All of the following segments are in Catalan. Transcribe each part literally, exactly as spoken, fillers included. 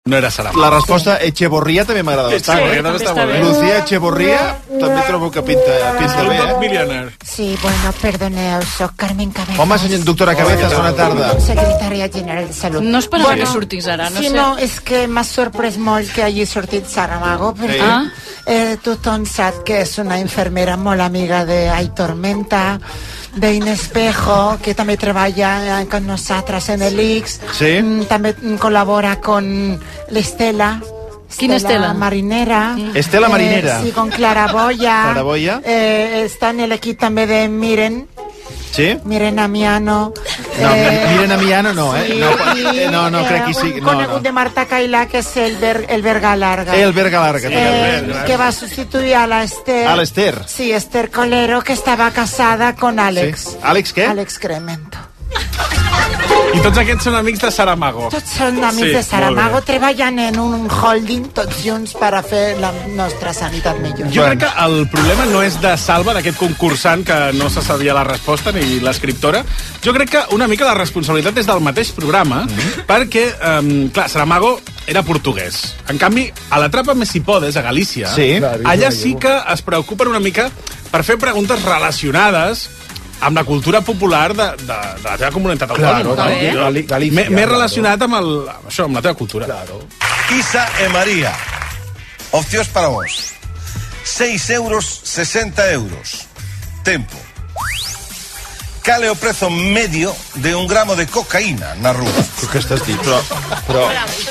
No era Saramago. La resposta Echeborria també m'agrada bastant. Sí, també està molt bé. Lucía Echeborria també trobo que pinta, pinta bé, eh? Millionaire. Sí, bueno, perdoneu, soc Carmen Cabezas. Home, senyor, doctora Cabezas, bona tarda. Secretària General de Salut. No esperava Bueno, que sortís ara, no sí, sé. no, és que m'ha sorprès molt que hagi sortit Saramago, perquè Ah. eh, tothom sap que és una infermera molt amiga d'Aitor Menta, d'Inés Espejo, que també treballa con nosaltres en el Ix. Sí. Mm, també col·labora con l'Estela. Quina Estela? Marinera. Estela Marinera. Eh, sí, con Clara Boya. Clara Boya. Eh, està en l'equip també de Miren. Sí? Miren Amiano. No, Miren Amiano no, eh? Sí, No, i, no, no, crec que sí. Un No, conegut no. de Marta Cailà, que és el, ver, el Verga Larga. El Verga Larga. Eh, que va substituir a la Esther. A l'Esther. Sí, Esther Colero, que estava casada con Àlex. Sí. Àlex què? Àlex Cremento. I tots aquests són amics de Saramago. Tots són amics Sí, de Saramago, molt bé. treballen en un holding tots junts per a fer la nostra sanitat millor. Jo crec que el problema no és de Salva, d'aquest concursant que no se sabia la resposta, ni l'escriptora. Jo crec que una mica la responsabilitat és del mateix programa, mm-hmm. perquè, um, clar, Saramago era portuguès. En canvi, a l'Atrapa-me si podes, a Galícia, Sí. allà sí que es preocupen una mica per fer preguntes relacionades amb la cultura popular de, de, de la teva comunitat autònoma. Claro, no? no? Gali- Galícia, M'he m'he claro. relacionat amb, el, amb això, amb la teva cultura. Claro. Isa e María. Opcións para vos. seis euros, sesenta euros. Tempo. Cal é o prezo medio de un gramo de cocaína na rúa? Què estàs dient? Però, però...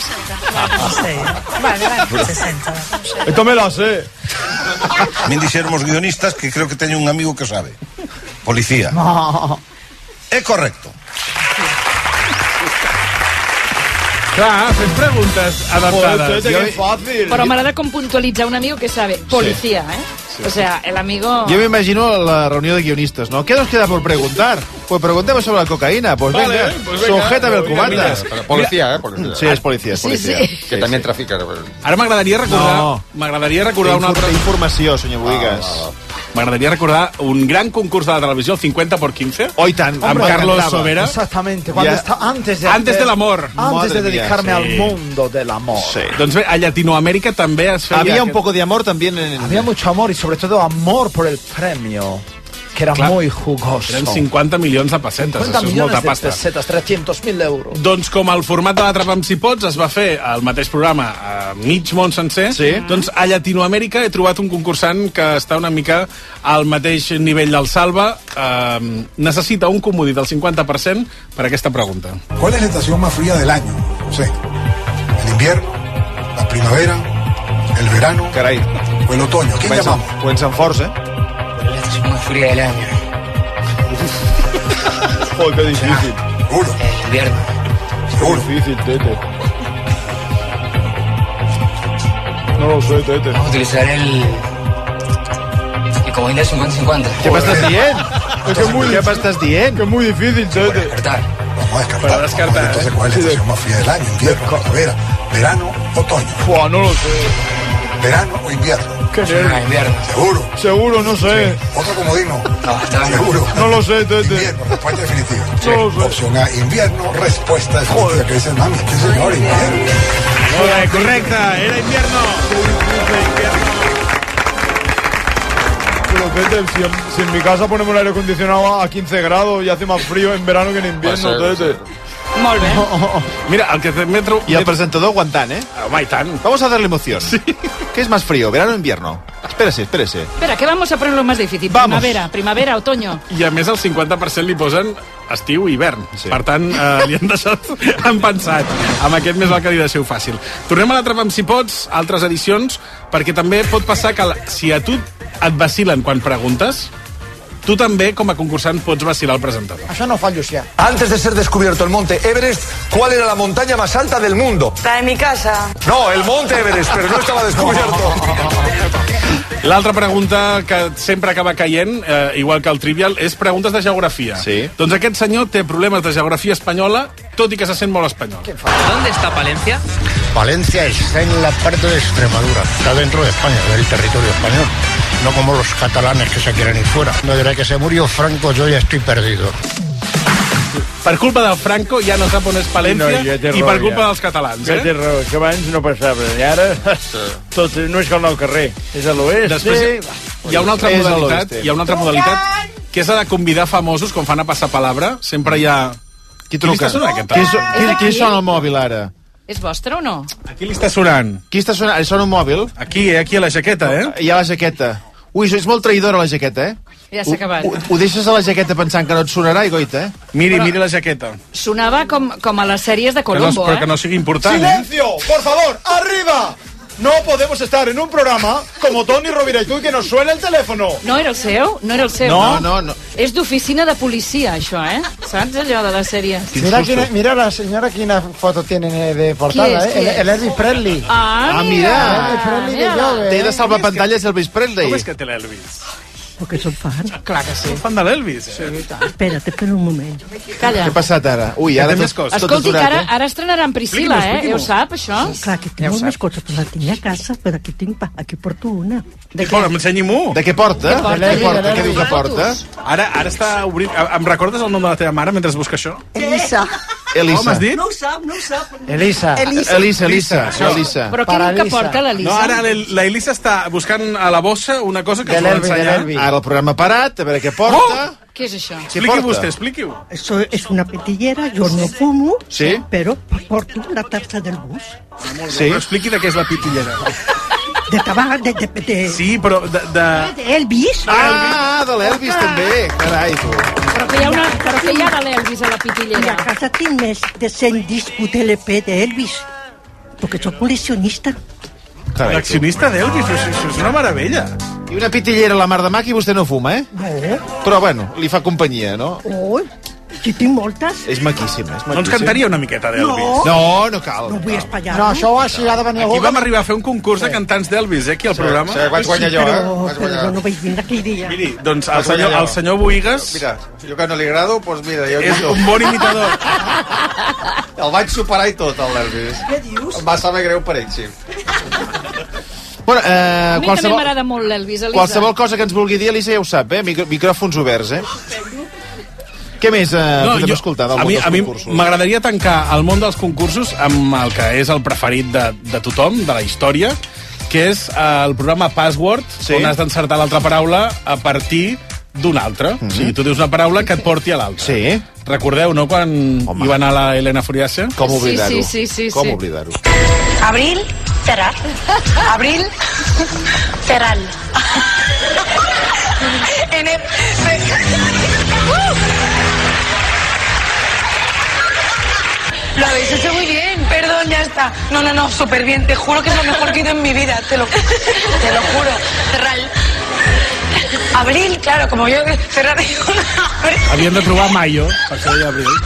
Vale, vale, sesenta. Esto me la sé. Me dixeron os guionistas que creo que teño un amigo que sabe. Policía. No. É correcto. Clar, fes preguntes adaptades. Joder, Jo, qué fácil. Però m'agrada com puntualitzar un amigo que sabe. Policía, ¿eh? O sea, el amigo... Yo me imagino la reunión de guionistas, ¿no? ¿Qué nos queda por preguntar? Pues preguntemos sobre la cocaína. Pues Vale, venga, pues venga. sujétame el Mira, cubata. mira. Policía, ¿eh? Policía. Sí, es policía, es Sí, policía. sí. Que también trafica. ara m'agradaria recordar... No. M'agradaria recordar Té un altre... infor- té informació, senyor Boigas. M'agradaria recordar un gran concurs de la televisió, el cincuenta por quince. Oh, i tant. Amb Hombre, Carlos m'encantava. Sobera. Exactamente. Cuando Ya. está antes de Antes hacer- del amor. Antes Madre de mía, dedicarme sí. al mundo del amor. Sí. Doncs bé, a Llatinoamèrica també es feia... Había un aquest- poco de amor también en... Había mucho amor y sobre todo amor por el premio, que era Claro. muy jugoso. Eren cinquanta milions de pessetes, cincuenta això és millones molta de pasta. pesetas, trescientos mil euros. Doncs com el format de l'Atrapa'm si pots es va fer al mateix programa a mig món sencer, Sí. doncs a Llatinoamèrica he trobat un concursant que està una mica al mateix nivell del Salva. Eh, necessita un comodí del cinquanta per cent per aquesta pregunta. ¿Cuál es la estación más fría del año? No sé. ¿El invierno? ¿La primavera? ¿El verano? Carai. ¿O el otoño? ¿A quién llamamos? Comencen forts, eh? La estación más fría del año. Joder, qué difícil. Seguro, El invierno. seguro. Difícil, Tete. No lo sé, Tete. Vamos a utilizar el... El comodín del cincuenta cincuenta. Què m'estàs dient? Es que es muy Què difícil. m'estàs dient? Que es muy difícil, Tete. Descartar. Vamos a descartar. Para descartar. Vamos a ver entonces, ¿cuál es la estación más fría del año? ¿Invierno, primavera, verano, otoño? Buah, no lo sé. ¿Verano o invierno? Qué Ah, nervio. invierno. Seguro. Seguro, no sé. Otro comodino. No, está bien. Seguro. No lo sé, Tete. Invierno, respuesta definitiva. No lo sé. Opción A, invierno, respuesta definitiva. ¿Qué dice el mami? Sí, señor, invierno. Molt bé, correcte, era invierno. Pero Tete, si en, si en mi casa ponemos el aire acondicionado a quince grados y hace más frío en verano que en invierno, Puede ser, Tete. Molt bé. Mira, el que també trobo... Y el presentador aguantant, ¿eh? Home, i tant. Vamos a darle emoción. ¿Qué es más frío, verano o invierno? Espérese, espérese. Espera, que vamos a ponerlo más difícil. Vamos. Primavera, primavera, otoño. I a més el cinquanta per cent li posen estiu i hivern. Sí. Per tant, eh, li han deixat han pensat. Amb aquest més val que li deixeu fàcil. Tornem a l'Atrapa'm si pots, altres edicions, perquè també pot passar que la, si a tu et vacilen quan preguntes, tu també, com a concursant, pots vacilar el presentador. Això no fallo ya. Antes de ser descubierto el monte Everest, ¿cuál era la montaña más alta del mundo? Está en mi casa. No, el monte Everest, pero no estaba descubierto. L'altra pregunta que sempre acaba caient, eh, igual que el Trivial, és preguntes de geografia. Sí. Doncs aquest senyor té problemes de geografia espanyola, tot i que se sent molt espanyol. ¿Dónde está Palencia? Valencia está en la parte de Extremadura. Está dentro de España, del territorio español. No como los catalanes que se quieren ir fuera. No diré que se murió Franco, yo ya estoy perdido. Per culpa del Franco ja no sap on és Palència No, ja té i raó, per culpa ja. dels catalans, Ja eh? té raó, que abans no passava. I ara, tot no és com el carrer. És a l'oest. Després hi ha una altra És a modalitat, l'oeste. hi ha una altra modalitat, que és la de convidar famosos quan fan a passar palabra. Sempre hi ha... Qui truca? Qui li està sonant, aquest Qui, telèfon? qui, qui sona el mòbil, ara? És vostre o no? A qui li està sonant? Qui està sonant? Sona un mòbil? Aquí, eh? Aquí a la jaqueta, eh? Hi ha la jaqueta. Ui, és molt traïdora, la jaqueta, eh? Ja s'ha acabat. Ho, ho deixes a la jaqueta pensant que no et sonarà, i goita, eh? Miri, Però- miri la jaqueta. Sonava com, com a les sèries de Que no, Colombo, però que eh? no sigui important, eh? ¡Silencio! ¡Por favor! ¡Arriba! No podemos estar en un programa como Toni Rovira y tú y que nos suene el teléfono. No era el seu? No era el seu? No, no, no. És d'oficina de policia, això, eh? Saps allò de les sèries? Mira, quina, mira la señora quina foto tiene de portada, ¿Qui és, ¿eh? qui El, el Elvis Presley. Ah, Ah, mira! mira. Elvis Presley de mira. Jove. Té de salvapantalles Elvis Presley. Com és que té l'Elvis? Porque son fan. Clar que sí. Són fan de l'Elvis, eh? Espérate, espera un moment. Calla. Què ha passat ara? Ui, ara té tot, més coses. tot Escolti, que aturat, ara, eh? ara estrenaran Priscila, eh? Ja ho sap, això? Clar, que tinc moltes coses, però la tinc a casa, però aquí tinc, pa, aquí porto una. De què? Ensenyi-m'ho. De què porta? Què porta? Què porta? Què diu que porta? Ara, ara està obrint... Em recordes el nom de la teva mare mentre busca això? Elisa. Elisa. Com has dit? No ho sap, no ho sap. Elisa. Elisa, Elisa. Elisa, això. Elisa. Però què diu que Paralisa. porta l'Elisa? No, ara l'El- la Elisa està buscant a la bossa una cosa que De ens vol l'Elvis, de ensenyar. l'Elvis. Ara el programa ha parat, a veure què porta. Què és això? Què Expliqui porta? vostè, expliqui-ho. Eso es una petillera, yo no fumo, Sí. pero porto la taza del bus. Sí. Però expliqui de què és la pitillera. De tabac, de, de, de, Sí, però de... de... de Elvis. Ah, de l'Elvis també. Carai, tu. Però que hi ha, una, però que hi ha de l'Elvis a la Y a pitillera. casa tinc més de cent discos de L P de Elvis, porque soy coleccionista. Carai, tu. L'accionista d'Elvis, això, això és una meravella. I una pitillera a la mar de mac i vostè no fuma, eh? No, Però, bueno, li fa companyia, no? oh, si tinc moltes. És maquíssim, és maquíssim. No ens cantaria una miqueta d'Elvis? No, No, no cal. no vull espallar. No, això així ha de venir Aquí algú. vam arribar a fer un concurs de cantants d'Elvis, eh, aquí al programa. Sí, vaig guanyar jo, eh? Però, Vaig però guanyar. no vaig vindre aquell dia. Miri, doncs el Vaig senyor, guanyar el jo. senyor Boigas Mira, jo que no li agrado, doncs mira, jo és un bon imitador. el vaig superar i tot, el Elvis. Què dius? Em va saber greu per ell, sí. Bueno, eh, A mi també qualsevol, m'agrada molt l'Elvis, Elisa. qualsevol cosa que ens vulgui dir, Elisa ja ho sap, eh? Micro, micròfons oberts, eh? Què més eh, No, podem jo- escoltar del a món mi, dels a mi concursos? m'agradaria tancar el món dels concursos amb el que és el preferit de, de tothom, de la història, que és eh, el programa Password, Sí. on has d'encertar l'altra paraula a partir d'una altra. Mm -hmm. O sigui, tu dius una paraula que et porti a l'altra. Sí. Recordeu, no?, quan Home. hi va anar la Elena Furiase? Com Sí, oblidar-ho? sí, sí, sí, Com sí. oblidar-ho? Abril, Terral. Abril, Terral. En el... Lo habéis hecho muy bien, perdón, ya está. No, no, no, súper bien, te juro que es lo mejor que he ido en mi vida, te lo, te lo juro. Terral. Abril, claro, como yo cerrar abril. Havien de trobar Mayo, per això deia Abril.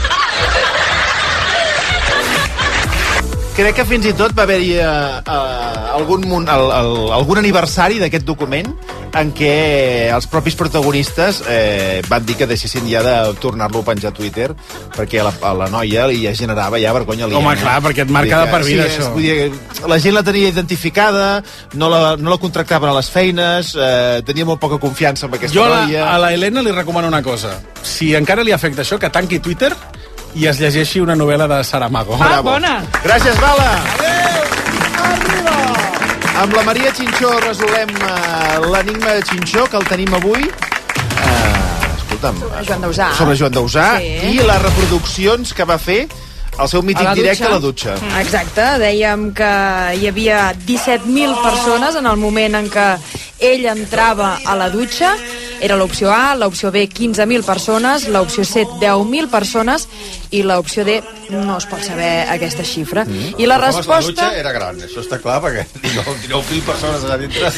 Crec que fins i tot va haver-hi uh, uh, algun, mun- el, el, algun aniversari d'aquest document en què els propis protagonistes eh, van dir que deixessin ja de tornar-lo a penjar a Twitter perquè a la, a la noia li ja generava ja vergonya aliena. Home, clar, perquè et marca Vull dir de per vida, sí, això. és- Vull dir, la gent la tenia identificada, no la, no la contractaven a les feines, eh, tenia molt poca confiança en aquesta Jo a la, noia. a la Helena li recomano una cosa. Si encara li afecta això, que tanqui Twitter i es llegeixi una novel·la de Saramago. Ah, bona! Gràcies, Vala! Amb la Maria Xinxó resolem uh, l'enigma de Xinxó, que el tenim avui. Uh, escolta'm. Sobre Joan Dausà. Sobre Joan Dausà. Sí. I les reproduccions que va fer el seu mític A la directe dutxa. a la dutxa. Exacte, dèiem que hi havia disset mil persones en el moment en què ell entrava a la dutxa. Era l'opció A, l'opció B, quinze mil persones, l'opció C, deu mil persones, i l'opció D, no es pot saber aquesta xifra. Mm. I la Però, home, resposta... La dutxa era gran, això està clar, perquè dinou mil persones allà dintre.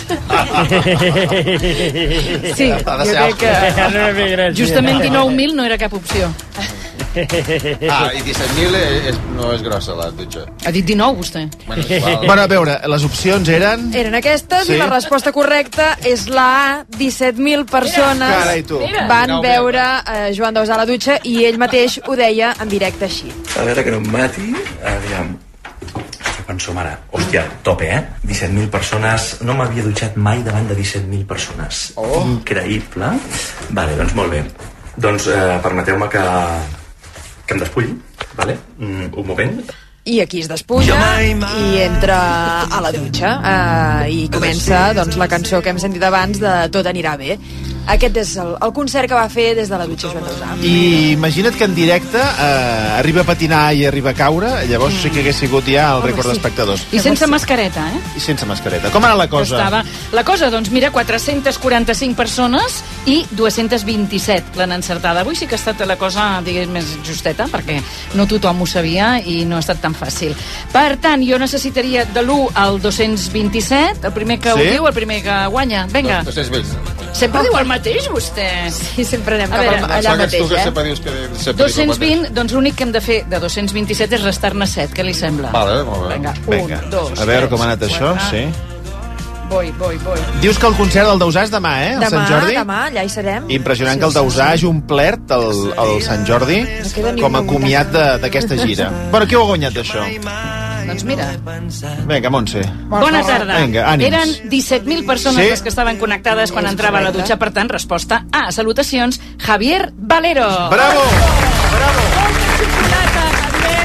Sí, Ha de jo ser crec alt. que... Justament dinou mil no era cap opció. Ah, i disset mil és, no és grossa, la dutxa. Ha dit dinou, vostè. Bueno, igual. Bueno, a veure, les opcions eren... Eren aquestes, Sí. i la resposta correcta és la A. disset mil persones Carai, tu. Mira. van dinou mil. veure eh, Joan Dausà a la dutxa, i ell mateix ho deia en directe així. A veure que no em mati, aviam. Hòstia, quan som ara? Hòstia, tope, eh? disset mil persones. No m'havia dutxat mai davant de disset mil persones. Oh. Increïble. Vale, doncs molt bé. Doncs eh, permeteu-me que, que em despull, vale? Mm, un moment. I aquí es despulla i entra a la dutxa uh, i comença doncs, la cançó que hem sentit abans de Tot anirà bé. Aquest és el, el concert que va fer des de la dutxa Joan Dausà. I imagina't que en directe eh, arriba a patinar i arriba a caure, llavors sí que hagués sigut ja el rècord sí. d'espectadors. I sense mascareta, eh? I sense mascareta. Com era la cosa? Estava... La cosa, doncs mira, quatre-centes quaranta-cinc persones i dues-centes vint-i-set l'han encertada. Avui sí que ha estat la cosa, diguem, més justeta, perquè no tothom ho sabia i no ha estat tan fàcil. Per tant, jo necessitaria de l'u al dos-cents vint-i-set, el primer que sí? ho diu, el primer que guanya. Vinga. dos-cents vint. Sempre diu el mateix, vostè? Sí, sempre anem a cap veure, allà mateix, que eh? sempre dius que sempre dos-cents vint, doncs l'únic que hem de fer de dos-cents vint-i-set és restar-ne set, què li sembla? Vale, molt bé. Vinga, Vinga. un, dos, a veure tres, com ha anat això, quatre. sí. Voi, voi, voi. Dius que el concert del Dausà és demà, eh? El Demà, Sant Jordi. demà, allà hi serem. Impressionant Sí, que el Dausà hagi omplert el, el Sant Jordi queda ni com a una comiat de- d'aquesta gira. Bueno, qui ho ha guanyat, això? Doncs mira, Vinga, Montse. bona tarda. Vinga, ànims. Eren disset mil persones Sí? les que estaven connectades quan És entrava a la correcte. dutxa, per tant, resposta A. Salutacions, Javier Valero. Bravo! Bravo! Xocolata, Javier.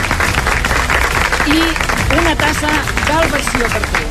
I una tassa d'Alversió per tu.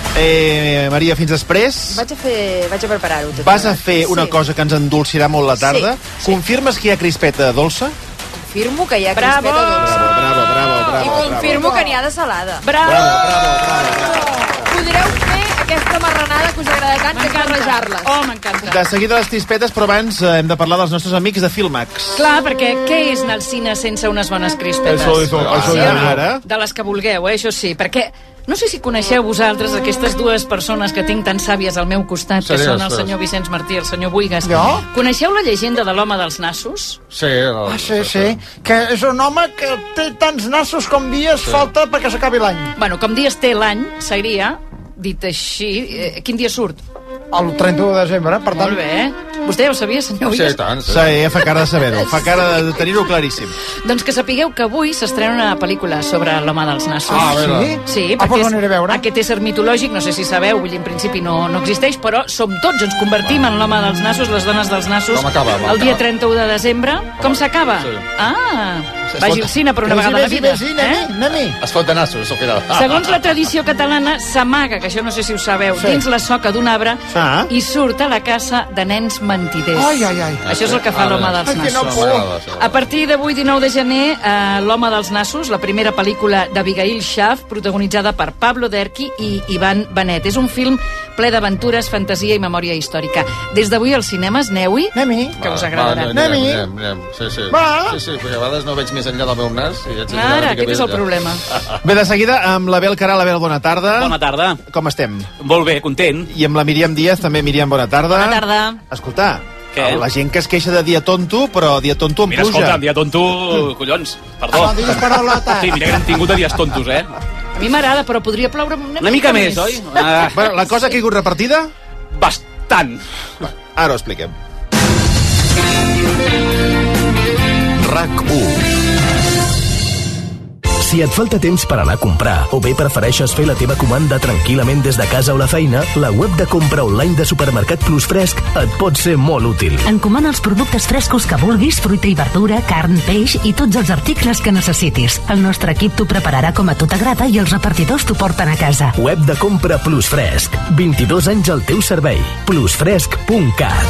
Eh, Maria, fins després. Vaig a fer, vaig a preparar-ho tot. Vas a plegat. fer una Sí. cosa que ens endolcirà molt la tarda. Sí, sí. Confirmes que hi ha crispeta dolça? Confirmo que hi ha Bravo! crispeta dolça. Bravo, bravo, bravo, bravo. I confirmo que n'hi ha de salada. Bravo! Bravo, bravo, bravo. Podreu fer aquesta marranada que us agrada tant, que és barrejar-les. Oh, m'encanta. De seguida les crispetes, però abans eh, hem de parlar dels nostres amics de Filmax. Clar, perquè què és anar al cine sense unes bones crispetes? Eso, eso, eso Sí, ya o no? ara. De les que vulgueu, eh? Això sí, perquè no sé si coneixeu vosaltres aquestes dues persones que tinc tan sàvies al meu costat, que Seriós, són el seriós. senyor Vicenç Martí i el senyor Buigas. Jo? Coneixeu la llegenda de l'home dels nassos? Sí, no, Ah, sí, sí, que és un home que té tants nassos com dies falta perquè s'acabi l'any. Bueno, com dies té l'any, seria, dit així, eh, quin dia surt? El trenta-u de desembre, per tant... Molt bé. Vostè ja ho sabia, senyor Sí, Buigas? i tant, sí. Sí, fa cara de saber-ho, fa cara de tenir-ho claríssim. Doncs que sapigueu que avui s'estrena una pel·lícula sobre l'home dels nassos. Ah, a veure. Sí? Sí, Ah, perquè doncs és, aniré a veure. aquest ésser mitològic, no sé si sabeu, vull dir, en principi no, no existeix, però som tots, ens convertim en l'home dels nassos, les dones dels nassos, Com acaba, com el dia acaba? trenta-u de desembre. Com s'acaba? Sí. Ah, Es vagi pot- al cine per una Vés-hi, vegada a la vés-hi, vida. vés-hi, Eh? anem-hi, anem-hi. Es fot de nassos, al final. Segons la tradició catalana, s'amaga, que això no sé si ho sabeu, Sí. dins la soca d'un arbre Ah. i surt a la caça de nens mentiders. Ai, ai, ai. Això és el que fa Ah, l'home bé. dels Ai, que no nassos. puc. M'agrada, això. A partir d'avui, dinou de gener, eh, l'home dels nassos, la primera pel·lícula d'Abigail Schaaf, protagonitzada per Pablo Derqui i Ivan Benet. És un film ple d'aventures, fantasia i memòria històrica. Des d'avui als cinemes, aneu-hi, Anem-hi. que us Va, agradarà. va, Anem-hi. anem, anem, sí, sí. Va. Sí, sí, perquè a vegades no veig més enllà del meu nas. I haig de mirar una Ara, mica aquest més és el enllà. problema. Bé, de seguida, amb l'Abel Caral. Abel, bona tarda. Bona tarda. Com estem? Molt bé, content. I amb la Míriam Díaz, també. Míriam, bona tarda. Bona tarda. Escolta, Què? la gent que es queixa de dia tonto, però dia tonto amb Mira, pluja. escolta, un dia tonto, collons, perdó. No diguis paraulota. Sí, mira que n'hem tingut de dies tontos, eh? A mi m'agrada, però podria ploure una, Una mica més, oi? Ah, Bueno, la cosa ha caigut repartida? bastant. Ara ho expliquem. RAC u. Si et falta temps per anar a comprar o bé prefereixes fer la teva comanda tranquil·lament des de casa o la feina, la web de compra online de Supermercat Plus Fresc et pot ser molt útil. Encomana els productes frescos que vulguis, fruita i verdura, carn, peix i tots els articles que necessitis. El nostre equip t'ho prepararà com a tu t'agrada i els repartidors t'ho porten a casa. Web de compra Plus Fresc. vint-i-dos anys al teu servei. plusfresc punt cat.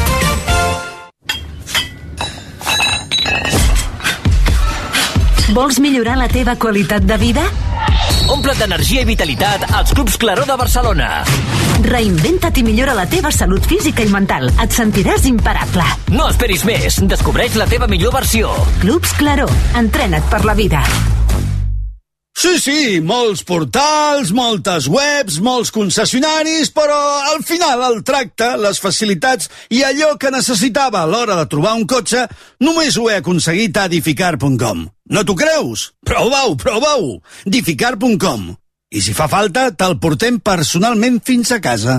Vols millorar la teva qualitat de vida? Omple't d'energia i vitalitat als Clubs Claró de Barcelona. Reinventa't i millora la teva salut física i mental. Et sentiràs imparable. No esperis més. Descobreix la teva millor versió. Clubs Claró. Entrena't per la vida. Sí, sí, molts portals, moltes webs, molts concessionaris, però al final el tracte, les facilitats i allò que necessitava a l'hora de trobar un cotxe només ho he aconseguit a Dificar punt com. No t'ho creus? Prova-ho, prova-ho! Dificar punt com. I si fa falta, te'l portem personalment fins a casa.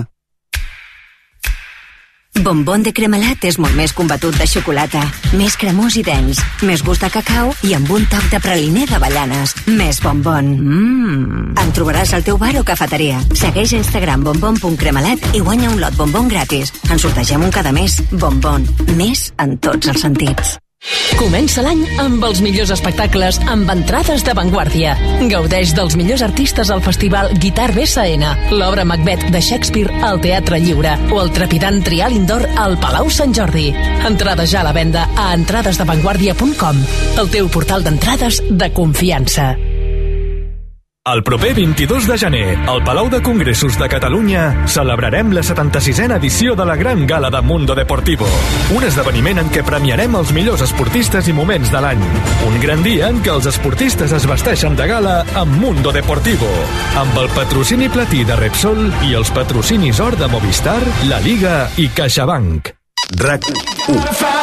Bombón de Cremelat és molt més combatut de xocolata, més cremós i dens, més gust de cacau i amb un toc de praliner d'avellanes. Més bombón. Mmm. En trobaràs al teu bar o cafeteria. Segueix a Instagram bombón punt cremelat i guanya un lot bombón gratis. En sortegem un cada mes. Bombón. Més en tots els sentits. Comença l'any amb els millors espectacles amb entrades d'avantguàrdia. Gaudeix dels millors artistes al festival Guitar B S N, l'obra Macbeth de Shakespeare al Teatre Lliure o el trepidant Trial Indoor al Palau Sant Jordi. Entrades ja a la venda a entrades d'avantguàrdia punt com, el teu portal d'entrades de confiança. El proper vint-i-dos de gener, al Palau de Congressos de Catalunya, celebrarem la setanta-sisena edició de la Gran Gala de Mundo Deportivo. Un esdeveniment en què premiarem els millors esportistes i moments de l'any. Un gran dia en què els esportistes es vesteixen de gala amb Mundo Deportivo. Amb el patrocini platí de Repsol i els patrocinis or de Movistar, La Liga i CaixaBank. RAC u.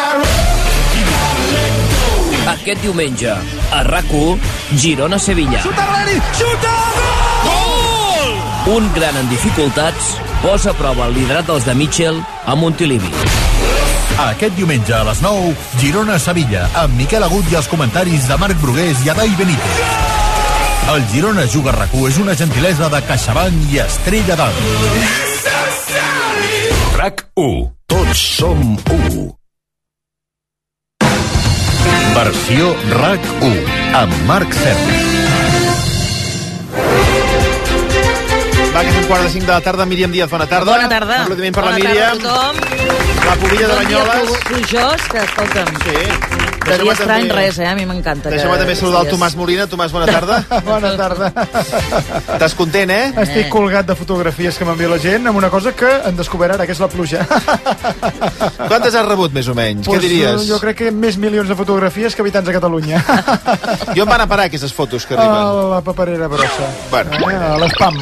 Aquest diumenge, a RAC u, Girona-Sevilla. Xuta, Reni! Xuta! Gol! Un gran en dificultats posa a prova el liderat dels de Mitchell a Montilivi. Aquest diumenge a les nou, Girona-Sevilla, amb Miquel Agut i els comentaris de Marc Brugués i Adai Benítez. El Girona Juga a RAC u és una gentilesa de CaixaBank i Estrella d'Alt. RAC u. Tots som u. Versió RAC u, amb Marc Serra. Va, que és un quart de cinc de la tarda. Míriam Díaz, bona tarda. Bona tarda. Un aplaudiment per bona la Míriam. Tarda la pobilla de Banyoles. Bon dia, plujós, que escolta'm. Sí. De dia estrany res, eh? A mi m'encanta. Deixa'm també saludar el Tomàs Molina. Tomàs, bona tarda. Bona tarda. Estàs content, eh? Estic colgat de fotografies que m'envia la gent amb una cosa que han descobert ara, que és la pluja. Quantes has rebut, més o menys? Pues, què diries? Jo crec que més milions de fotografies que habitants a Catalunya. I on van a parar aquestes fotos que arriben? A la paperera brossa. Bueno. Eh, a l'espam.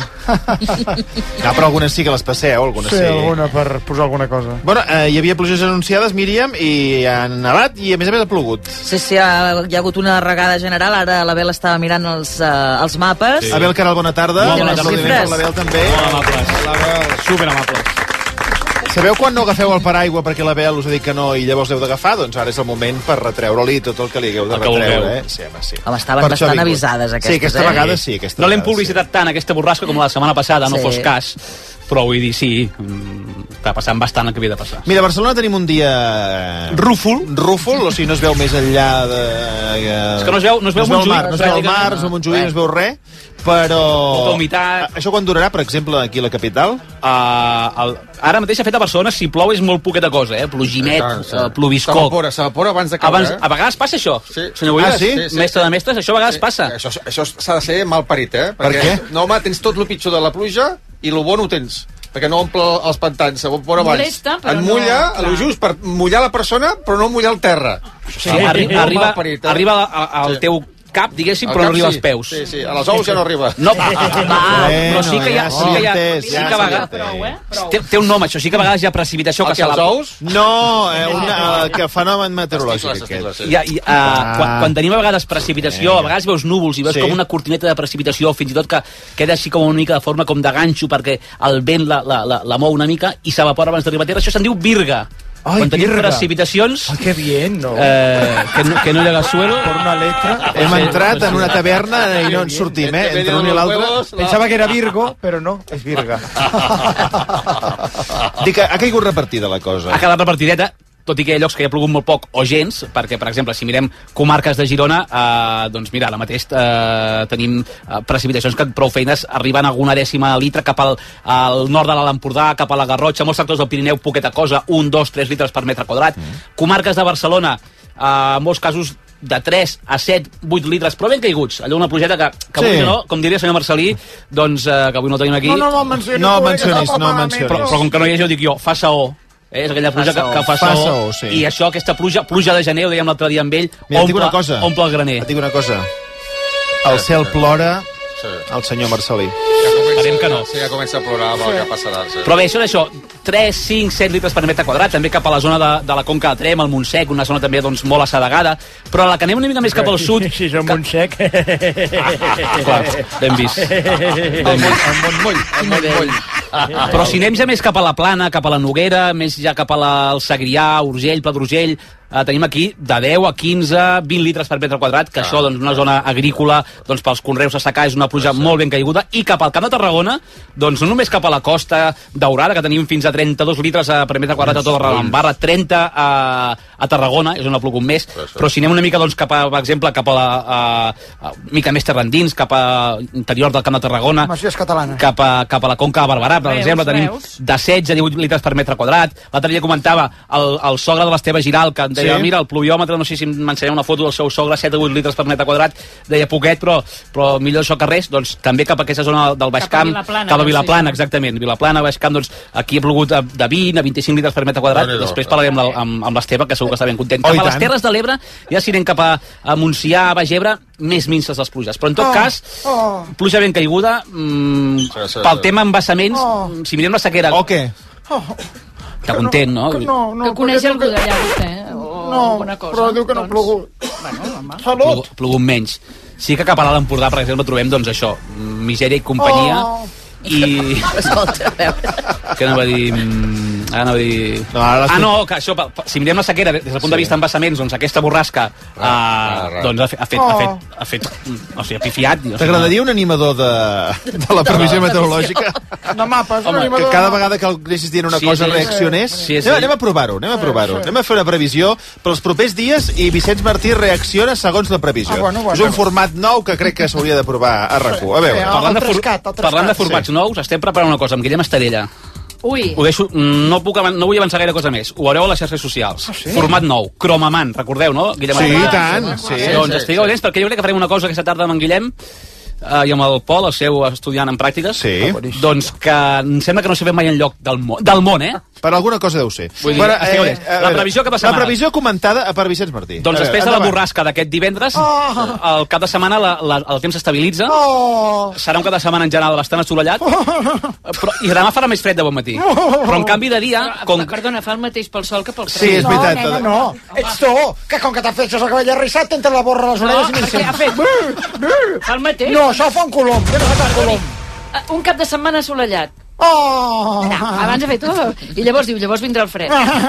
No, però algunes sí que les passeu, algunes sí. Sí, alguna per posar alguna cosa. Bueno, eh, hi havia pluges anunciades, Míriam, i han nevat i a més a més ha plogut. Sí, sí, ha, hi ha hagut una regada general. Ara l'Abel estava mirant els, uh, els mapes. Sí. Abel Caral, bona tarda. Bona, bona tarda. Per l'Abel també. Molt amables. L'Abel, superamables. Sabeu quan no agafeu el paraigua perquè l'Abel us ha dit que no i llavors l'heu d'agafar? Doncs ara és el moment per retreure-li tot el que li hagueu de retreure. Eh? Sí, home, sí. Home, estaven per bastant avisades aquestes. Sí, aquesta eh? vegada sí. Aquesta no l'hem vegada, publicitat sí. tant, aquesta borrasca, com la setmana passada, no sí. fos cas. Però vull dir, sí, està passant bastant el que havia de passar. Mira, a Barcelona tenim un dia... Rúfol. Rúfol, o sigui, no es veu més enllà de... És que no es veu, no es veu, no es veu Montjuïc. el mar, no es veu el mar, no es veu Montjuïc, no es veu res, però... Molta humitat. Això quan durarà, per exemple, aquí a la capital? Uh, el, ara mateix ha fet a Barcelona, si plou és molt poqueta cosa, eh? Ploginet, sí, sí. uh, ploviscoc. S'evapora, s'evapora abans de caure. Abans, a vegades passa això, sí. senyor Boigas. Ah, sí? sí, sí Mestre sí. de mestres, això a vegades sí. passa. Això, això s'ha de ser mal parit, eh? Per què? No, home, tens tot el pitjor de la pluja i el bo no ho tens. Perquè no omple els pantans, s'evapora abans. Molesta, però et mulla, no, a lo just, per mullar la persona, però no mullar el terra. Sí, arri arriba, parit, eh? arriba al sí. teu cap, diguéssim, el però cap, no arriba sí. als peus. Sí, sí, a les ous ja no arriba. No, va, però sí que hi ha... Sí que hi ha, entès, sí ja que a vegades... Té, té un nom, això, sí que a vegades hi ha precipitació... Aquí als ous? No, eh, una, uh, que fenomen meteorològic aquest. Hi ha, hi, uh, ah. quan, quan tenim a vegades precipitació, a vegades veus núvols i veus sí. com una cortineta de precipitació, fins i tot que queda així com una mica de forma com de ganxo perquè el vent la, la, la, la mou una mica i s'evapora abans d'arribar a terra. Això se'n diu virga. Ai, quan tenim virga. Precipitacions... Ay, qué bien, ¿no? Eh, que, no que no llega suelo... Por una letra... Hem entrat en una taverna i no en sortim, eh? Entre un i l'altre. Pensava que era Virgo, però no, és Virga. Dic, ha caigut repartida la cosa. Ha quedat repartideta, tot i que hi ha llocs que hi ha plogut molt poc o gens, perquè, per exemple, si mirem comarques de Girona, eh, doncs mira, ara mateix eh, tenim eh, precipitacions que prou feines arriben a alguna dècima de litre cap al, al nord de l'Alt Empordà, cap a la Garrotxa, molts sectors del Pirineu, poqueta cosa, un, dos, tres litres per metre quadrat. Mm. Comarques de Barcelona, eh, en molts casos de tres a set, vuit litres, però ben caiguts. Allò una plujeta que, que avui sí. no, com diria el senyor Marcelí, doncs, eh, que avui no el tenim aquí. No, no, no mencionis. No mencionis, no mencionis. Però, però com que no hi ha, jo dic jo, fa saó. Eh, és aquella pluja que, que fa saó, sí. i això, aquesta pluja, pluja de gener, ho dèiem l'altre dia amb ell, Mira, omple, cosa. omple el graner. Et dic una cosa, el cel plora, el senyor Marcelí. Esperem que no. Sí, ja comença a plorar amb el que passarà. Sí. Però bé, això d'això, tres, cinc, set litres per metre quadrat, també cap a la zona de, de la Conca de Trem, el Montsec, una zona també doncs, molt assedegada, però a la que anem una mica més cap al sud... Si és el Montsec... Clar, l'hem vist. El Montmoll, el Montmoll. Però si anem ja més cap a la Plana, cap a la Noguera, més ja cap a la, el Segrià, Urgell, Pla d'Urgell, eh, tenim aquí de deu a quinze, vint litres per metre quadrat, que ah, això, doncs, una zona agrícola, doncs, pels conreus a secà és una pluja molt ben caiguda, i cap al Camp de Tarragona, doncs, no només cap a la costa Daurada, que tenim fins a trenta-dos litres per metre quadrat a Torredembarra, trenta a, a Tarragona, és on ha plogut més, però si anem una mica, doncs, cap a, per exemple, cap a la a, a, mica més terra endins, cap a interior del Camp de Tarragona, cap a, cap a la Conca de Barberà, per exemple, tenim de setze a divuit litres per metre quadrat. L'altre dia comentava el, el sogre de l'Esteve Giral, que deia, sí, mira, el pluviòmetre, no sé si m'ensenyarà una foto del seu sogre, set a vuit litres per metre quadrat, deia poquet, però, però millor això que res, doncs també cap a aquesta zona del Baix Camp, cap a Vilaplana, exactament, Vilaplana, Baix Camp, doncs aquí ha plogut de vint a vint-i-cinc litres per metre quadrat, després parlarem amb, amb, amb l'Esteve, que segur que està ben content. Cap a les Terres de l'Ebre, ja si anem cap a, a Montsià, a Baix Ebre, més minces les pluges, però en tot cas, pluja ben caiguda, mmm, pel tema embassaments, si mirem la sequera... O què? Està content, no? Que, no, no, que coneix algú d'allà, vostè, eh? O no, cosa, però diu que no ha plogut. Bueno, Salut! Plogut menys. Sí que cap a l'Alt Empordà, per exemple, trobem, doncs, això, misèria i companyia, oh. i... Escolta, a veure... Què anava a dir... Ara anava a dir... No, ah, no, que això, si mirem la sequera des del punt sí. de vista embassaments, doncs aquesta borrasca ah, uh, doncs ha fet, ha fet, oh. ha fet, ha fet, o sigui, ha pifiat. T'agradaria un animador de, de la previsió no, meteorològica? De mapes, home, un animador... Que cada vegada que anessis dient una sí, cosa sí, reaccionés... Sí, sí. Anem, anem a provar-ho, anem a provar-ho. Sí, sí. Anem a fer una previsió pels propers dies i Vicenç Martí reacciona segons la previsió. Ah, bueno, bueno. És un format nou que crec que s'hauria de provar a RAC u. A veure, sí, parlant, de for... parlant de formats sí. nous, estem preparant una cosa amb Guillem Estadella. Ui. Ho deixo, no, puc, no vull avançar gaire cosa més. Ho veureu a les xarxes socials. Ah, sí? Format nou, Cromaman, recordeu, no? Guillem sí, i tant. Sí, sí, doncs sí, estigueu atents, sí. perquè jo crec que farem una cosa aquesta tarda amb en Guillem uh, i amb el Pol, el seu estudiant en pràctiques. Sí. Doncs que em sembla que no s'ha fet mai enlloc del món, del món, eh? Per alguna cosa deu ser. Vull dir, bueno, eh, la previsió que va La previsió comentada per Vicenç Martí. Doncs veure, després de la borrasca d'aquest divendres, oh. el cap de setmana la, la, el temps s'estabilitza. Oh. Serà un cap de setmana en general bastant assolellat. Oh. Però, i demà farà més fred de bon matí. Oh. Però en canvi de dia... Com... Perdona, fa el mateix pel sol que pel fred. Sí, és veritat. No, nena, no. Ets tu, que com que t'afeixes el cabell arrissat, t'entra la borra a les orelles no, i què ha fet? Fa el mateix? No, això fa un colom. Què no fa un colom? Un cap de setmana assolellat. Oh! No, abans ha fet tot. I llavors diu, llavors vindrà el fred.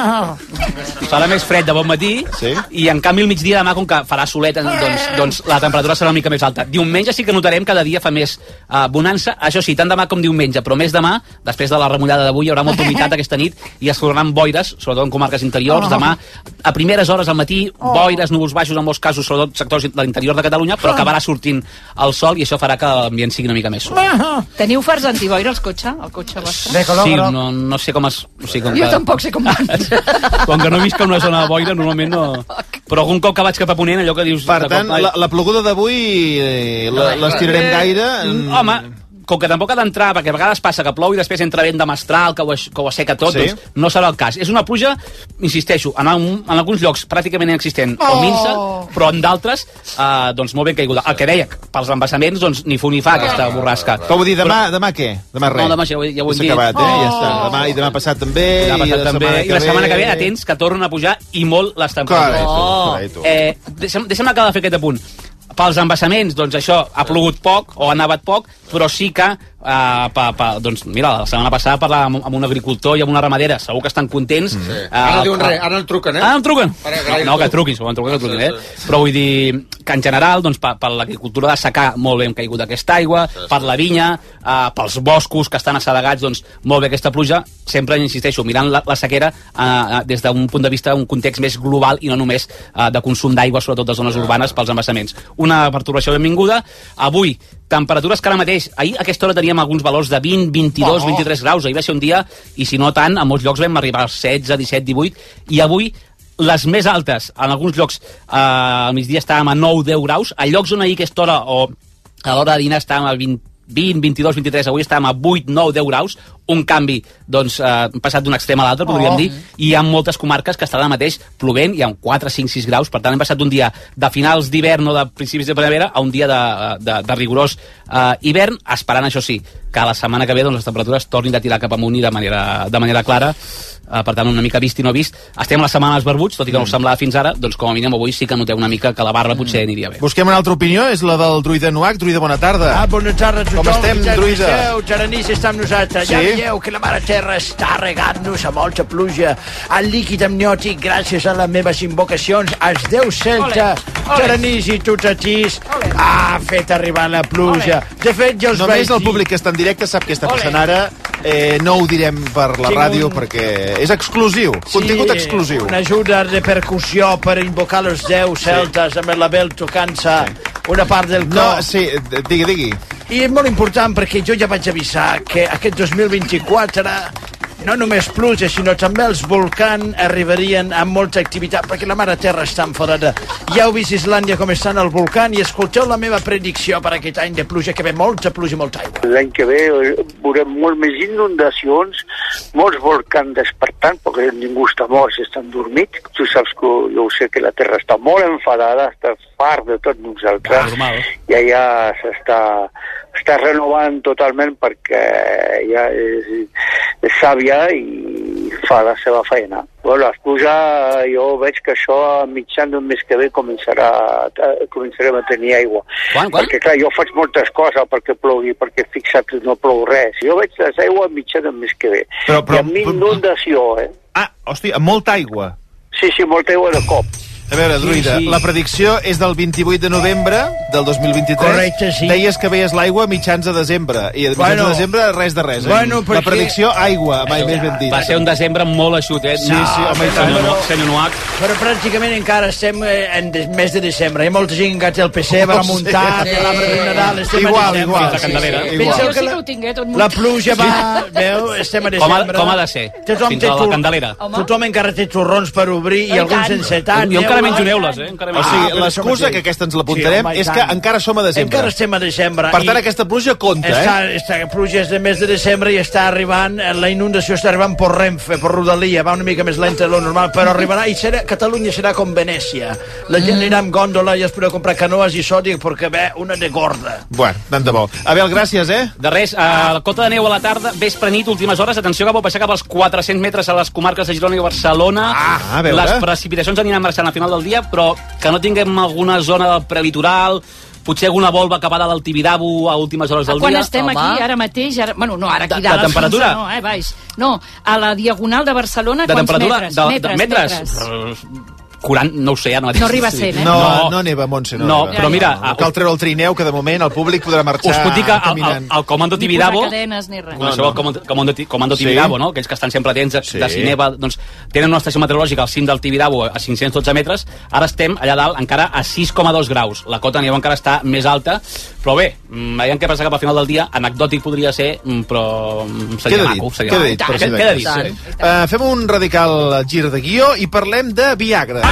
Farà més fred de bon matí sí? i en canvi al migdia demà, com que farà solet, doncs, doncs la temperatura serà una mica més alta. Diumenge sí que notarem cada dia fa més uh, bonança. Això sí, tant demà com diumenge, però més demà, després de la remullada d'avui, hi haurà molta humitat aquesta nit i es formaran boires, sobretot en comarques interiors. Oh. Demà, a primeres hores al matí, oh. boires, núvols baixos en molts casos, sobretot sectors de l'interior de Catalunya, però acabarà sortint el sol i això farà que l'ambient sigui una mica més suau. Teniu fars antiboira al cotxe? El cotxe vostre? Sí, no, no sé com es... O sigui, com jo que... tampoc sé com van. Com que no visc en una zona de boira, normalment no... Però algun cop que vaig cap a Ponent, allò que dius... Per tant, cop, la, la ploguda d'avui eh, l'estirarem eh, gaire... En... Home, com que tampoc ha d'entrar, perquè a vegades passa que plou i després entra vent de mestral, que ho, que ho asseca tot, sí? Doncs no serà el cas. És una pluja, insisteixo, en, un, en alguns llocs pràcticament inexistent oh. o minsa, però en d'altres, eh, doncs molt ben caiguda. El que deia, pels embassaments, doncs ni fu ni fa aquesta borrasca. Com vull dir, demà, però... demà què? Demà res? No, demà ja ho, ja ho hem dit. Acabat, eh? Oh. Ja està. Demà, I demà passat també. Demà passat i també. I la setmana que ve, atents, que tornen a pujar i molt les temperatures. Oh. Eh, deixa'm, deixa'm acabar de fer aquest apunt. Pels embassaments, doncs això, ha plogut poc o ha nevat poc, però sí que, uh, pa, pa, doncs mira, la setmana passada parlàvem amb, amb un agricultor i amb una ramadera, segur que estan contents. Sí. Uh, ara no diuen res, ara el truquen, eh? Ara el truquen? No, no, que truquin, si ho van trucar, que truquin, eh? Sí, sí. Però vull dir que en general, doncs, per, per l'agricultura de secà, molt bé hem caigut aquesta aigua, sí, sí. Per la vinya, uh, pels boscos que estan assedegats, doncs, molt bé aquesta pluja, sempre insisteixo, mirant la, la sequera uh, des d'un punt de vista, un context més global i no només uh, de consum d'aigua, sobretot de zones urbanes, pels embassaments. Una pertorbació benvinguda. Avui, temperatures que ara mateix, ahir a aquesta hora teníem alguns valors de vint, vint-i-dos, oh. vint-i-tres graus, ahir va ser un dia, i si no tant, a molts llocs vam arribar als setze, disset, divuit, i avui les més altes, en alguns llocs eh, al migdia estàvem a nou, deu graus, a llocs on ahir a aquesta hora o a l'hora de dinar estàvem a vint, vint, vint-i-dos, vint-i-tres, avui estàvem a vuit, nou, deu graus, un canvi, doncs, eh, passat d'un extrem a l'altre, podríem oh. dir, i hi ha moltes comarques que estan ara mateix plovent, hi ha quatre, cinc, sis graus, per tant hem passat d'un dia de finals d'hivern o de principis de primavera a un dia de, de, de rigorós eh, hivern, esperant, això sí, que la setmana que ve doncs, les temperatures tornin a tirar cap amunt i de manera, de manera clara, eh, per tant, una mica vist i no vist. Estem a la setmana dels barbuts, tot i que no us semblava fins ara, doncs com a mínim avui sí que noteu una mica que la barba potser aniria bé. Busquem una altra opinió, és la del druida Nuac. Druida, bona tarda. Ah, bona tarda a tothom. Com estem, druida? Geranici està amb nosaltres. Sí? Ja, veieu que la mare terra està regant-nos a molta pluja el líquid amniòtic gràcies a les meves invocacions als déus celta, Serenís i Tutatís, ha fet arribar la pluja. De fet, ja us Només vaig el dir... públic que està en directe sap què està passant ara. Eh, no ho direm per la Tinc ràdio un- perquè és exclusiu, contingut exclusiu. Una ajuda de percussió per invocar els déus celtes amb la bel tocant-se una part del cor. No, sí, digui, digui. I és molt important perquè jo ja vaig avisar que aquest dos mil vint-i-quatre no només pluja, sinó també els volcans arribarien amb molta activitat, perquè la mare terra està enfadada. Ja heu vist Islàndia com està en el volcán i escolteu la meva predicció per aquest any de pluja, que ve molta pluja i molta aigua. L'any que ve veurem molt més inundacions, molts volcans despertant, perquè ningú està mort, estan dormits. Tu saps que jo sé que la Terra està molt enfadada, està fart de tots nosaltres. Normal. I allà s'està està renovant totalment perquè ja és, és sàvia i fa la seva feina. Bueno, la pluja, jo veig que això a mitjan d'un mes que ve començarà, començarem a tenir aigua. Quan, quan? Perquè, clar, jo faig moltes coses perquè plogui, perquè fixa't, no plou res. Jo veig les aigües a mitjan d'un mes que ve. Però, però, I amb inundació, eh? Ah, hòstia, amb molta aigua. Sí, sí, molta aigua de cop. A veure, Druida, Sí, sí. la predicció és del vint-i-vuit de novembre del dos mil vint-i-tres. Correcte, sí. Deies que veies l'aigua a mitjans de desembre. I a mitjans Bueno, de desembre res de res. Eh? bueno, La perquè- predicció, aigua, mai més ben dit. Va ser un desembre molt eixut, eh? Sí, sí, home, i tant. Senyor, Nu- senyor Nuac. Però pràcticament encara estem eh, en des, mes de desembre. Hi ha molta gent que encara té el P C, va Oh, sí. muntat, Sí. l'arbre de Nadal, estem Igual, a desembre. igual, Fins a Candelera. sí, sí, Penseu igual. Jo que sí la, que ho tinc, eh, tot la munt. pluja va... Veu, estem a Com ha, desembre. com ha de ser? Tothom Fins té a la tur- Candelera. Home. Tothom encara té torrons per obrir i I alguns tant. sense tant. Jo encara Veu? menjo neules, eh? Encara O menjo. sigui, Ah, però això l'excusa, mateix. que aquesta ens l'apuntarem, Sí, home, i és que tant. encara som a desembre. Encara estem a desembre. Per tant, i aquesta pluja compta, està, eh? està, pluja és de mes de desembre i està arribant, la inundació està arribant per Renfe, per Rodalia, va una mica més lenta de lo normal, però arribarà i serà, Catalunya serà com Venècia. La gent anirà amb gòndola i es podrà comprar canoes i sòdic perquè ve una de gorda. Bueno, tant de bo. Abel, gràcies, eh? De res, a la cota de neu a la tarda, vespre nit, últimes hores, atenció que pot baixar cap als quatre-cents metres a les comarques de Girona i Barcelona. Ah, a veure. Les precipitacions aniran marxant a final del dia, però que no tinguem alguna zona del prelitoral, potser alguna volva cap a dalt al Tibidabo a últimes hores del Quan dia. estem Home. aquí, ara mateix, ara, bueno, no, ara aquí De- dalt, de als temperatura? onze, No, eh, baix. No, a la diagonal de Barcelona, De quants temperatura? metres? De, metres, de metres? metres. quaranta, no ho sé, ara mateix. No arriba a cent, eh? No, no neva, Montse, no, No, neva. però mira, No cal treure el trineu, que de moment el públic podrà marxar us puc dir que el, el, caminant. el Comando Ni Tibidabo... posar cadenes ni res. Coneixeu el Comando, Comando, Comando Sí. Tibidabo, no? Aquells que estan sempre atents de, Sí. de si neva, doncs tenen una estació meteorològica al cim del Tibidabo a cinc-cents dotze metres. Ara estem allà dalt encara a sis coma dos graus. La cota de neu encara està més alta, però bé, mm, veiem què passa cap al final del dia. Anecdòtic podria ser, mm, però mm, seria Queda maco. dit, Seria queda maco. dit, per Queda- si de queda cas. dit, sí. Uh, fem un radical gir de guió i parlem de Viagra.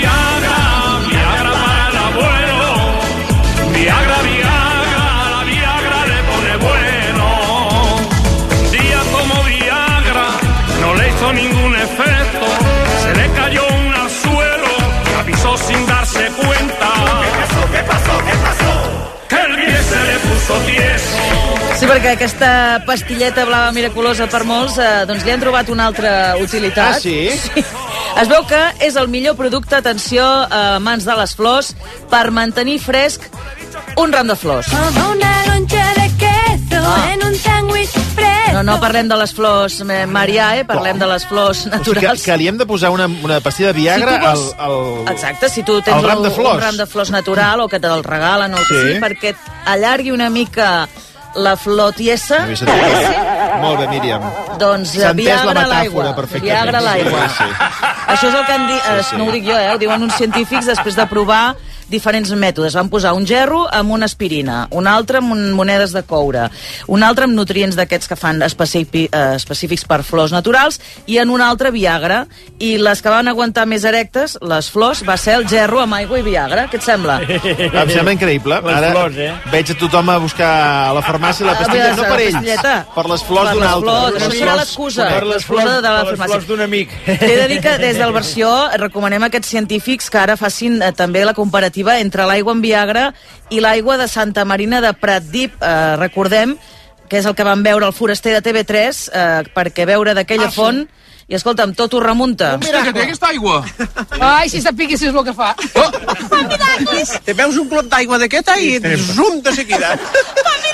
Viagra para el abuelo, Viagra, Viagra, la Viagra le pone bueno. Un día como Viagra no le hizo ningún efecto, se le cayó un al suelo y avisó sin darse cuenta. ¿Qué pasó? ¿Qué pasó? ¿Qué pasó? Que el pie se le puso tieso. Sí, perquè aquesta pastilleta blava miraculosa per molts, eh, doncs li han trobat una altra utilitat. Ah, sí? Sí. Es veu que és el millor producte, atenció, a mans de les flors, per mantenir fresc un ram de flors. Como una loncha de queso Ah. en un sándwich fresco. No, no parlem de les flors eh, Marià, eh? Parlem de les flors O sigui que, naturals. que li hem de posar una, una pastilla de Viagra Si tu al, vols- al... Exacte, si tu tens el ram de un, flors. un ram de flors natural o que te'l regalen o el que Sí. sigui, perquè allargui una mica la flor tiesa, No havia sentit. Molt bé, Míriam. doncs S'ha entès la Viagra a metàfora l'aigua. perfectament. Viagra a l'aigua. Sí, sí. Això és el que han dit, Sí, sí. no ho dic jo, eh? Ho diuen uns científics després de provar diferents mètodes. Van posar un gerro amb una aspirina, un altre amb un, monedes de coure, un altre amb nutrients d'aquests que fan específic, eh, específics per flors naturals i en un altre Viagra. I les que van aguantar més erectes, les flors, va ser el gerro amb aigua i Viagra. Què et sembla? Em sembla increïble. Les Ara flors, eh? veig a tothom a buscar a la farmàcia la pastilla, Ah, no la per ells, pastilleta. per les flors Per d'un les altre. flors, Per això les serà flors l'excusa. conec. Per les L'excusa flors, de la per les farmàcia. flors d'un amic. T'he de dir que des del versió recomanem a aquests científics que ara facin eh, també la comparativa entre l'aigua amb Viagra i l'aigua de Santa Marina de Pratdip. Eh, recordem que és el que vam veure el foraster de T V tres, eh, perquè veure d'aquella Ah, sí? font i escolta'm, tot ho remunta. Mira que té aquesta aigua. Ai, si sapiguessis el que fa. Te veus un clop d'aigua d'aquesta i zoom de seguida. Fa miracles!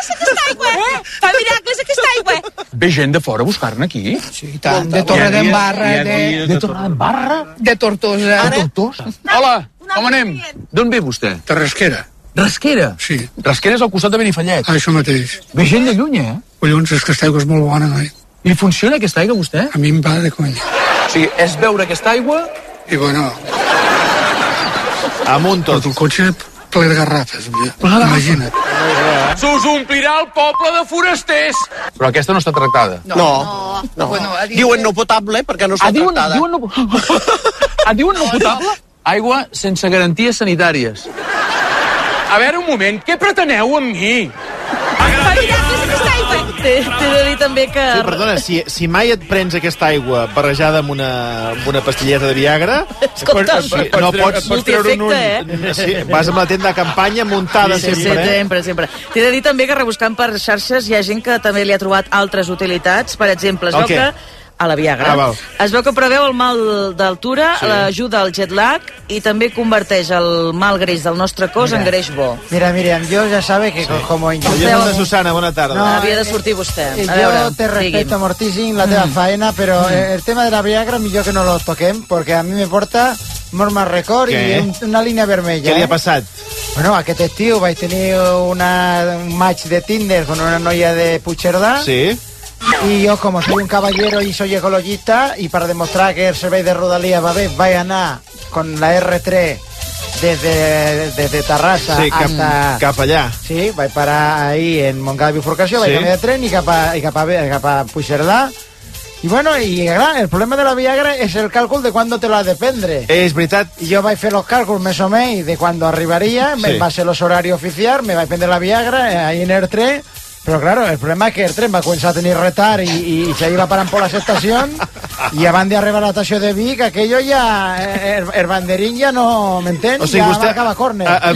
miracles aquesta aigua! Eh? Fa miracles aquesta aigua! Ve gent de fora a buscar-ne aquí? Sí, i tant, de Torredembarra, de... De Torredembarra? De Tortosa. De Tortosa. Hola, com anem? D'on ve vostè? De Rasquera. Rasquera? Sí. Rasquera és al costat de Benifallet. Ah, això mateix. Ve gent de lluny, eh? Collons, és que aquesta aigua és molt bona, noi. Li funciona aquesta aigua, vostè? A mi em va de conya. O sigui, és beure aquesta aigua... I bueno... Amunt tot. El cotxe ple de garrafes, imagina't. S'us omplirà el poble de forasters. Però aquesta no està tractada. No. No. no. Bueno, diuen no potable perquè no està ah, diuen, tractada. Diuen no... ah, diuen no potable? Aigua sense garanties sanitàries. A veure, un moment, què preteneu amb mi? T'he de dir també que... Sí, perdona, si, si mai et prens aquesta aigua barrejada amb una, amb una pastilleta de Viagra, Escolta, sí, no pots... multiefecte, eh? Sí, vas amb la tenda de campanya muntada sí, sí, sempre, sí, eh? sempre, sempre. T'he de dir també que rebuscant per xarxes hi ha gent que també li ha trobat altres utilitats. Per exemple, es veu okay. que a la Viagra. Ah, val. Es veu que preveu el mal d'altura, Sí. l'ajuda al jet lag i també converteix el mal greix del nostre cos Mira. en greix bo. Mira, Miriam, yo ya sabe que sí. como... Jo soc de Susana, bona tarda. No, Havia de sortir vostè. Eh, A yo veure, te respeto digui'm. moltíssim la teva Mm. faena, però Mm. eh, el tema de la Viagra millor que no lo toquem, perquè a mi me porta molt mal record Què? i un, una línia vermella. Què li eh? ha passat? Bueno, aquest estiu vaig tenir una, un match de Tinder con una noia de Puigcerdà. Sí. Y yo, como soy un caballero y soy ecologista, y para demostrar que el servei de Rodalías va bé, vaig anar con la erre tres desde, desde Terrassa Sí, cap, hasta... cap allà. Sí, vaig parar ahí en Montcada de Bifurcació, vaig Sí. canviar de tren i cap a, i cap a, cap a Puigcerdà. I bueno, i clar, el problema de la Viagra és el càlcul de quan te l'has de prendre. És veritat. I jo vaig fer los càlculs més o menys de quan arribaria, Sí. en base a los horarios oficial, me vaig prendre la Viagra eh, ahí en el tren. Pero claro, el problema es que el tren va a comenzar a tener retard y, y se iba parando por las estaciones y abans de arribar a la estació de Vic, aquello ya, el, el banderín ya no, ¿me entiendes? O sigui, ja vostè... marcava córner. A, a,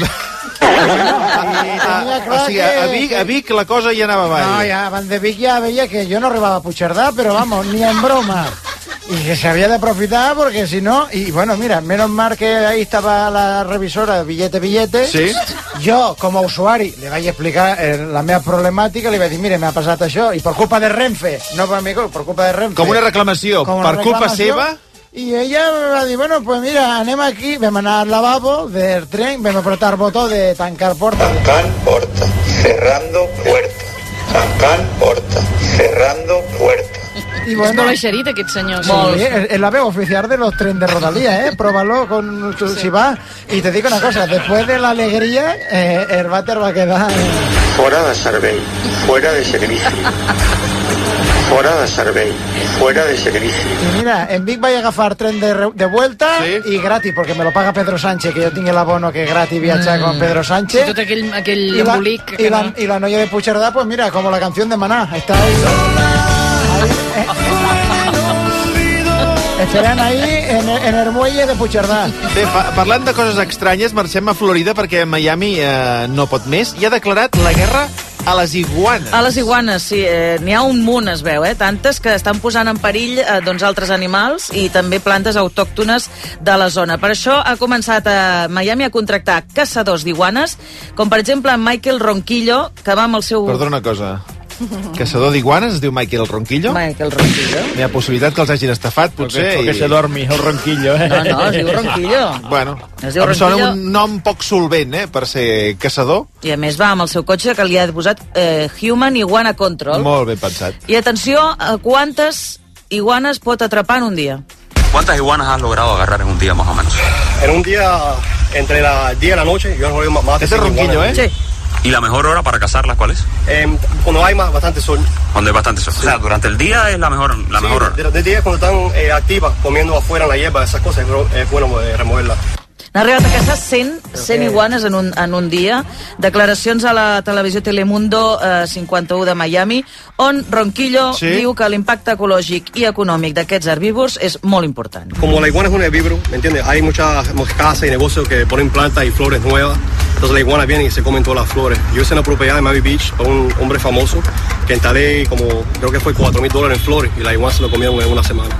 tenia clar o sigui, a, a, Vic, a Vic la cosa ja anava avall. No, ja, abans de Vic ja veia que jo no arribava a Puigcerdà, però vamos, ni en broma. Y que se había de aprofitar porque si no, y bueno, mira, menos mal que ahí estaba la revisora, billete, billete. Sí. Jo, com a usuari, li vaig explicar eh, la meva problemàtica, li vaig dir, mire, m'ha passat això, i per culpa de Renfe, no per mi, per culpa de Renfe. Com una reclamació, Com una per culpa reclamació, seva... I ella va dir, bueno, pues mira, anem aquí, vam anar al lavabo del tren, vam apretar el botó de tancar porta. Tancant porta, cerrando puerta. Tancant porta, cerrando puerta. I És molt eixerit, aquest senyor. Sí, es, es la veo oficial de los trenes de Rodalía, ¿eh? Próbalo con tu, si va. Y te digo una cosa, después de la alegría, eh, el váter va a quedar... Eh. Fora de servei, fuera de servicio. Fora de servei, fuera de servicio. Y mira, en Vic vaig a agafar tren de, re- de vuelta Sí. y gratis, porque me lo paga Pedro Sánchez, que yo tengo el abono que es gratis viajar Mm. con Pedro Sánchez. Sí, tot aquell, aquell y la, embolic. y, que la, no. y la noia de Puigcerdà, pues mira, como la canción de Maná, está ahí... Esperant ahí en, en el muelle de Puigcerdà. Bé, pa parlant de coses estranyes, marxem a Florida perquè Miami eh, no pot més i ha declarat la guerra a les iguanes. A les iguanes, sí. Eh, N'hi ha un munt, es veu, eh? Tantes que estan posant en perill eh, doncs, altres animals i també plantes autòctones de la zona. Per això ha començat a Miami a contractar caçadors d'iguanes, com per exemple en Michael Ronquillo, que va amb el seu... Perdona una cosa. Caçador d'iguanes es diu Michael Ronquillo? Michael Ronquillo. Hi ha possibilitat que els hagin estafat, potser. Porque se dormi, el ronquillo, eh? No, no, es diu Ronquillo. Bueno, Es diu em sona Ronquillo. un nom poc solvent, eh, per ser caçador. I a més va amb el seu cotxe que li ha posat eh, Human Iguana Control. Molt ben pensat. I atenció a quantes iguanes pot atrapar en un dia. ¿Cuántas iguanas has logrado agarrar en un día más o menos? En un día, entre la día y la noche, yo no veo más, más de Ese cinco ronquillo, iguanas. ¿eh? ¿Y la mejor hora para cazarlas cuál es? Eh, cuando hay más, bastante sol. Donde hay bastante sol. O sea, durante el día es la mejor, la Sí, mejor hora. de, de día cuando están eh, activas, comiendo afuera en la hierba, esas cosas, es, bueno- es bueno eh, removerlas. N'ha arribat a caçar cent, cent iguanes en un, en un dia. Declaracions a la televisió Telemundo eh, cinquanta-u de Miami, on Ronquillo Sí. diu que l'impacte ecològic i econòmic d'aquests herbívors és molt important. Como la iguana es un herbívoro, ¿me entiendes? Hay muchas casas y negocios que ponen plantas y flores nuevas. Entonces la iguana viene y se comen todas las flores. Yo hice una propiedad en Miami Beach a un hombre famoso que instalé como, creo que fue cuatro mil dólares en flores y la iguana se lo comieron en una semana. O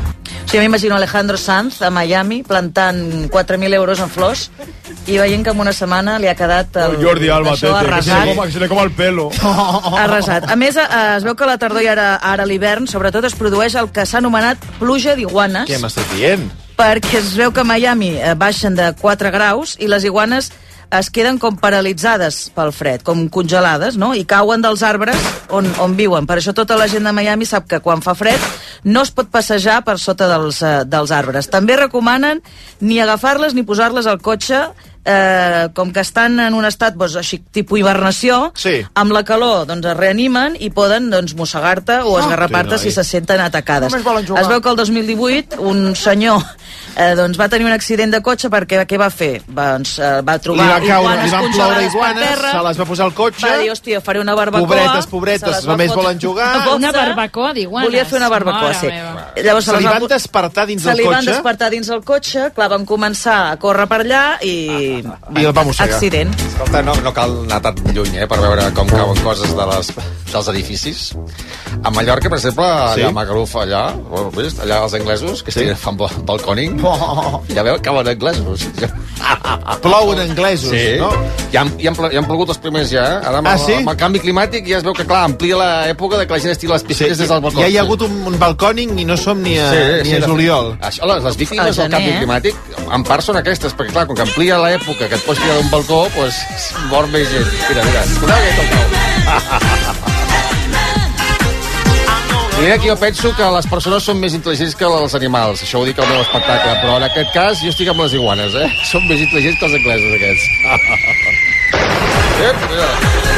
Sí, m'imagino Alejandro Sanz a Miami plantant quatre mil euros en flors i veient que en una setmana li ha quedat el, oh, Jordi Alba, això tete, que se, arrasat. le coma, que se le coma el pelo. Arrasat. A més, es veu que la tardor i ara, ara l'hivern, sobretot, es produeix el que s'ha anomenat pluja d'iguanes. Què m'estàs dient? Perquè es veu que a Miami baixen de quatre graus i les iguanes es queden com paralitzades pel fred, com congelades, no? I cauen dels arbres on, on viuen. Per això tota la gent de Miami sap que quan fa fred no es pot passejar per sota dels, uh, dels arbres. També recomanen ni agafar-les ni posar-les al cotxe, eh, com que estan en un estat doncs, així, tipus hibernació, sí. Amb la calor doncs, es reanimen i poden doncs, mossegar-te o esgarrapar-te oh, si se senten atacades. Es veu que el dos mil divuit un senyor eh, doncs, va tenir un accident de cotxe perquè què va fer? Va, doncs, eh, va trobar li va caure, iguanes li van ploure iguanes, se les va posar al cotxe. Va dir, hòstia, faré una barbacoa. Pobretes, pobretes, només volen jugar. Una barbacoa d'iguanes. Volia fer una barbacoa, sí. Llavors, se, se li van va... despertar dins se del cotxe. Se li van despertar dins el cotxe, clar, van començar a córrer per allà i... I el va mossegar. Accident. Escolta, no, no cal anar tan lluny, eh, per veure com cauen coses de les, dels edificis. A Mallorca, per exemple, allà sí. A Magaluf, allà, ho heu vist? Allà els anglesos, que sí. Fan balcòning, oh. Ja veu, cauen anglesos. Plouen anglesos, sí. No? Ja han, ja, han, ja han plogut els primers, ja, eh? Ara amb, ah, sí? amb el canvi climàtic ja es veu que, clar, amplia l'època de que la gent estigui a les piscines sí. Des del balcó. Ja hi ha hagut un, un balcòning i no som ni a, sí, ni sí, a juliol. Això, les, les víctimes del canvi eh? climàtic, en part són aquestes, perquè, clar, com que amplia l'època que et pots tirar d'un balcó, doncs mor més gent. Mira, mira, escolteu aquest tocau. Mira que jo penso que les persones són més intel·ligents que els animals. Això ho dic al meu espectacle, però en aquest cas jo estic amb les iguanes, eh? Són més intel·ligents que els anglesos, aquests. Ep, mira.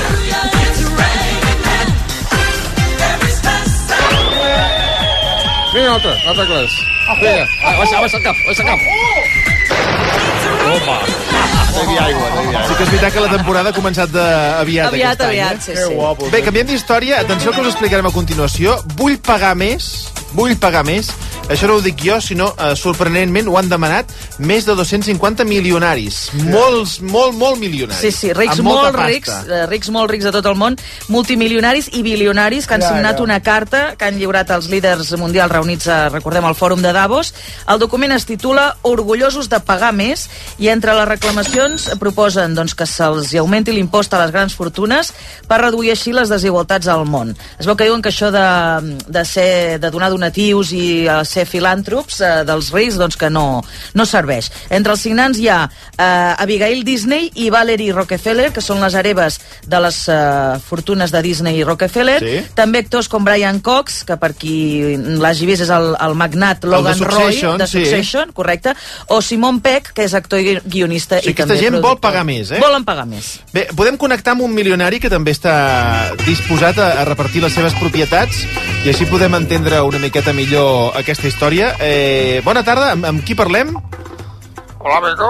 Mira, un altre, un altre clas. Vinga, abaixa, abaixa el cap, abaixa el cap. Opa. No hi havia aigua, no hi havia aigua. Sí que és veritat que la temporada ha començat de... aviat, aviat aquest aviat, any, sí, eh? sí. Guapo, bé, canviem d'història. Atenció que us explicarem a continuació. Vull pagar més, vull pagar més. Això no ho dic jo, sinó, eh, sorprenentment, ho han demanat més de dos-cents cinquanta milionaris. Sí. Molts, molt, molt milionaris. Sí, sí, rics molt rics, eh, rics molt rics de tot el món, multimilionaris i bilionaris que han ja, signat ja. Una carta que han lliurat als líders mundials reunits, a, recordem, al Fòrum de Davos. El document es titula Orgullosos de pagar més i entre les reclamacions proposen doncs, que se'ls augmenti l'impost a les grans fortunes per reduir així les desigualtats al món. Es veu que diuen que això de, de, ser, de donar donatius i uh, ser filàntrops eh, dels rics, doncs que no, no serveix. Entre els signants hi ha eh, Abigail Disney i Valerie Rockefeller, que són les hereves de les eh, fortunes de Disney i Rockefeller. Sí. També actors com Brian Cox, que per qui l'hagi vist és el, el magnat Logan el de Roy, de Succession, sí. Correcte, o Simon Peck, que és actor i guionista. Sí, i aquesta també gent productor. Vol pagar més, eh? Volen pagar més. Bé, podem connectar amb un milionari que també està disposat a, a repartir les seves propietats i així podem entendre una miqueta millor aquesta història. Eh, bona tarda, amb, amb qui parlem? Hola, amigo.